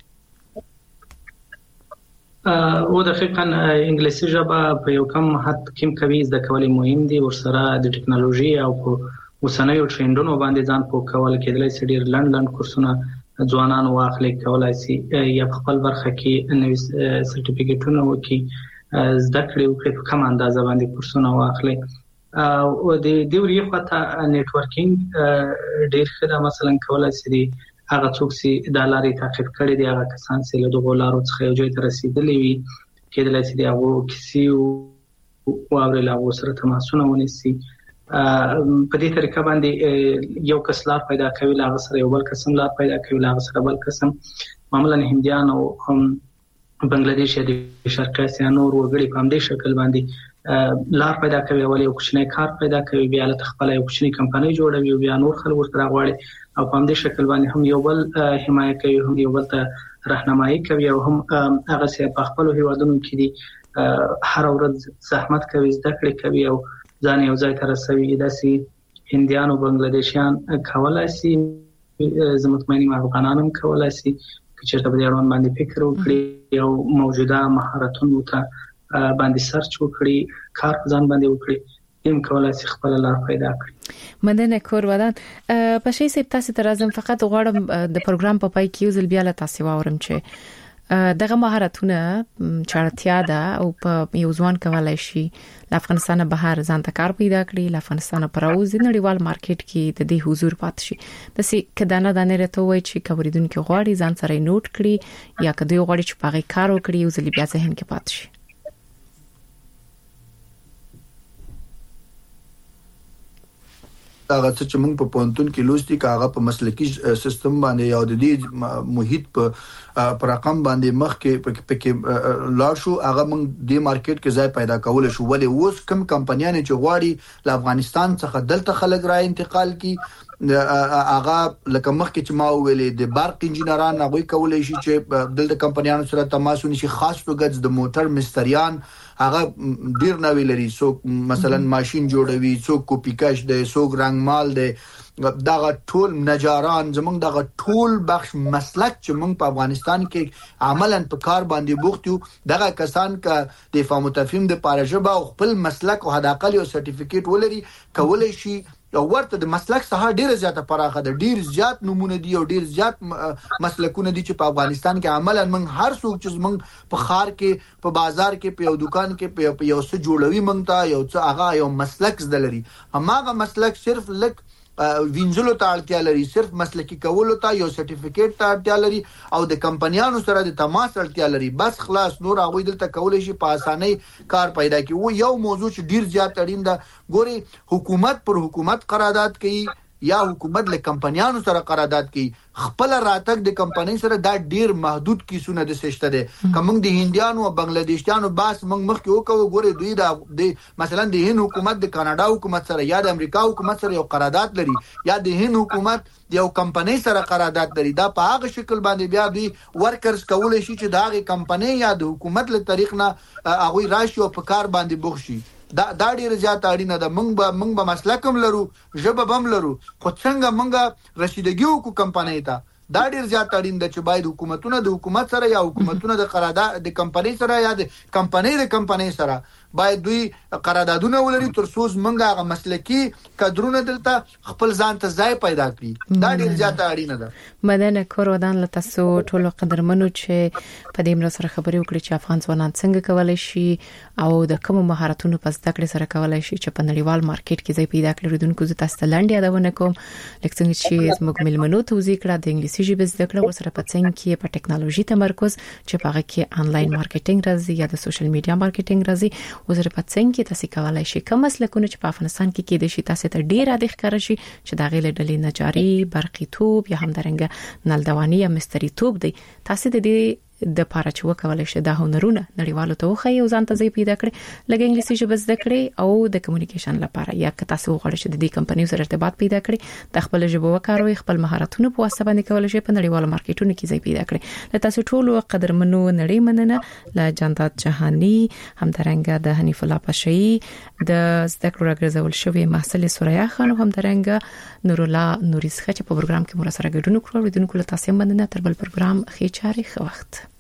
او دقیقاً انګلیسي ژبه په یو کم حد کې کوي د کولې مهم دي ورسره د ټکنالوژي او اوسنیو ټرندونو باندې ځان په کول کېدلای شي ډیر لندن کورسونه ځوانان واخلي کولای شي یا خپل برخه کې نوې سرټیفیکټونه وکړي زده کړې وکړي په کوم اندازه باندې کورسونه واخلي او د دیوري خواته نتورکینګ ډیر ښه ده مثلا کولای شي هغه څوک چې د لارې تعقیب کړي دي هغه کسان چې له دغه لارو څخه یو ځای ته رسیدلي وي کېدلای شي هغه کسی او اورل هغه سره تماسونه ونیسي په دې طریقه باندې یو کس لار پیدا کوي هغه سره یو بل قسم لار پیدا کوي هغه سره بل قسم معمولا هندیان او بنگلاديش د شرقي اسیا نور وګړي په همدې شکل باندې لار پیدا کوي ولې یو کوچنی کار پیدا کوي بیا له خپل یو کوچنی کمپنۍ جوړوي او بیا نور خلک ورته غواړي او په همدې شکل باندې هم یو بل حمایت کوي هم یو بل ته راهنمایي کوي او هم هغه چې په خپل هیوادونو کې دي هر ورځ زحمت کوي زده کړې کوي او ځان یو ځای ته رسوي داسې هندیان او بنگلاديشیان کولای شي زموږ افغانان هم کولای شي چې په دې اړوند باندې فکر وکړي او موجوده مهارتونو ته باندې سرچ وکړي کار ځان باندې وکړي هم کولای شي خپل لار پیدا کړي مدنه کور ودان په شي سي تاسو تر ازم فقط غواړم د پروګرام په پای کې یو بیا له تاسو واورم چې دغه مهارتونه چارتیا ده او په یو ځوان کولای شي د افغانستان بهر ځان ته کار پیدا کړي د افغانستان پر اوز نړیوال مارکیټ کې د دې حضور پات شي د سې کدانه دانه رته وای چې کوریدونکو غواړي ځان سره نوٹ کړي یا کدی غواړي چې پاغي کار وکړي او ځلې بیا ذهن کې پات شي هغه چې موږ په پونتون کې لوستي کاغه په مسلکی سیستم باندې یو د دې محیط په رقم باندې مخ کې پکې لاړ شو هغه موږ د مارکیټ کې ځای پیدا کول شو ولې اوس کم کمپنیانه چې غواړي له افغانستان څخه دلته خلک را انتقال کی هغه لکه مخکې چې ما ویلې د برق انجنیران هغه کولای شي چې دلته کمپنیانو سره تماس ونیسي خاص توګه د موټر مستریان هغه ډیر نوې لري سو مثلا ماشين جوړوي څوک کوپی کاش دی څوک رنگ مال دی دغه ټول نجاران زمونږ دغه ټول بخش مسلک چې موږ په افغانستان کې عملاً په کار باندې بوخت یو دغه کسان کا د فهم تفهیم د پارجبه او خپل مسلک او حداقل یو سرټیفیکیټ ولري کولای شي او ورته د مسلک څخه ډیر زیاته پراخه ده ډیر زیات نمونه دي او ډیر زیات مسلکونه دي چې په افغانستان کې عملاً موږ هر څوک چې موږ په خار کې په بازار کې په یو دکان کې په یو څه جوړوي موږ ته یو څه هغه یو مسلک زدلري هماغه مسلک صرف لک وینځلو ته اړتیا لري صرف مسلکی کولو ته یو سرټیفیکیټ ته اړتیا لري او د کمپنیانو سره د تماس اړتیا لري بس خلاص نور هغه دلته کولای شي په اسانۍ کار پیدا کوي و یو موضوع چې ډیر زیات اړین ده ګوري حکومت پر حکومت قرارداد کوي یا حکومت له کمپنیانو سره قرارداد کوي خپل راتګ د کمپنۍ سره دا ډیر محدود کیسونه د سشته ده کوم د هندیانو او بنگلاديشیانو باس موږ مخکې وکړو ګوره دوی د مثلا د هند حکومت د کاناډا حکومت سره یا د امریکا حکومت سره یو قرارداد لري یا د هند حکومت د یو کمپنۍ سره قرارداد لري دا په هغه شکل باندې بیا دوی ورکرز کولای شي چې دا هغه کمپنۍ یا د حکومت له طریق نه هغه راشي او په کار باندې بوخشي دا ډیر زیات اړینه ده موږ به مسلکم لرو ژبه بم لرو خو څنګه موږ رسیدګي وکړو کمپنۍ ته دا ډیر زیات اړین ده چې باید حکومتونه د حکومت سره یا حکومتونه د قرارداد د کمپنۍ سره یا د کمپنۍ سره باید دوی قراردادونه ولري تر څو زمونږ هغه مسلکی کادرونه دلته خپل ځان ته ځای پیدا کړي دا ډیر زیات اړین ده مدن کور ودان له تاسو ټولو قدرمنو چې په دې مر سره خبرې وکړي چې افغان ځوانان څنګه کولای شي او د کوم مهارتونو په زده کړې سره کولای شي چې په نړیوال مارکیټ کې ځای پیدا کړي ردونکو زه تاسو ته لاندې یادونه کوم لکه څنګه چې زموږ ملمنو توضیح کړه د انګلیسي ژبې زده کړه ورسره په څنګه کې په ټکنالوژي تمرکز چې په هغه کې انلاین مارکیټینګ راځي یا د سوشل میډیا مارکیټینګ راځي ورسره په څنګه کې تاسو کولای شي کوم مسلکونه چې په افغانستان کې کې د شي تاسو ته ډیر د ښکار شي چې دا غیله ډلې نجاری برقی توپ یا هم درنګ نلدوانی یا مستری توپ دی تاسو د دې د پاره چې وکولای شي دا هنرونه نړیوالو ته وخی او ځان ته ځای پیدا کړي لکه انګلیسي ژبه زده کړي او د کمیونیکیشن لپاره یا که تاسو غواړئ چې د دې کمپنیو سره ارتباط پیدا کړئ د خپل ژبه وکاروي خپل مهارتونه په واسطه باندې کولای شي په نړیوالو مارکیټونو کې ځای پیدا کړئ تاسو ټول قدرمنو نړۍ مننه ل جاندات جهانی همدارنګه د حنیف الله پاشي د زده کړو راګرځول شوی محصل سوریا خان همدارنګه نور الله نوریس چې په پروګرام کې مو سره ګډون کړو ودونکو له تاسو مننه تر بل پروګرام خې چاري خو وخت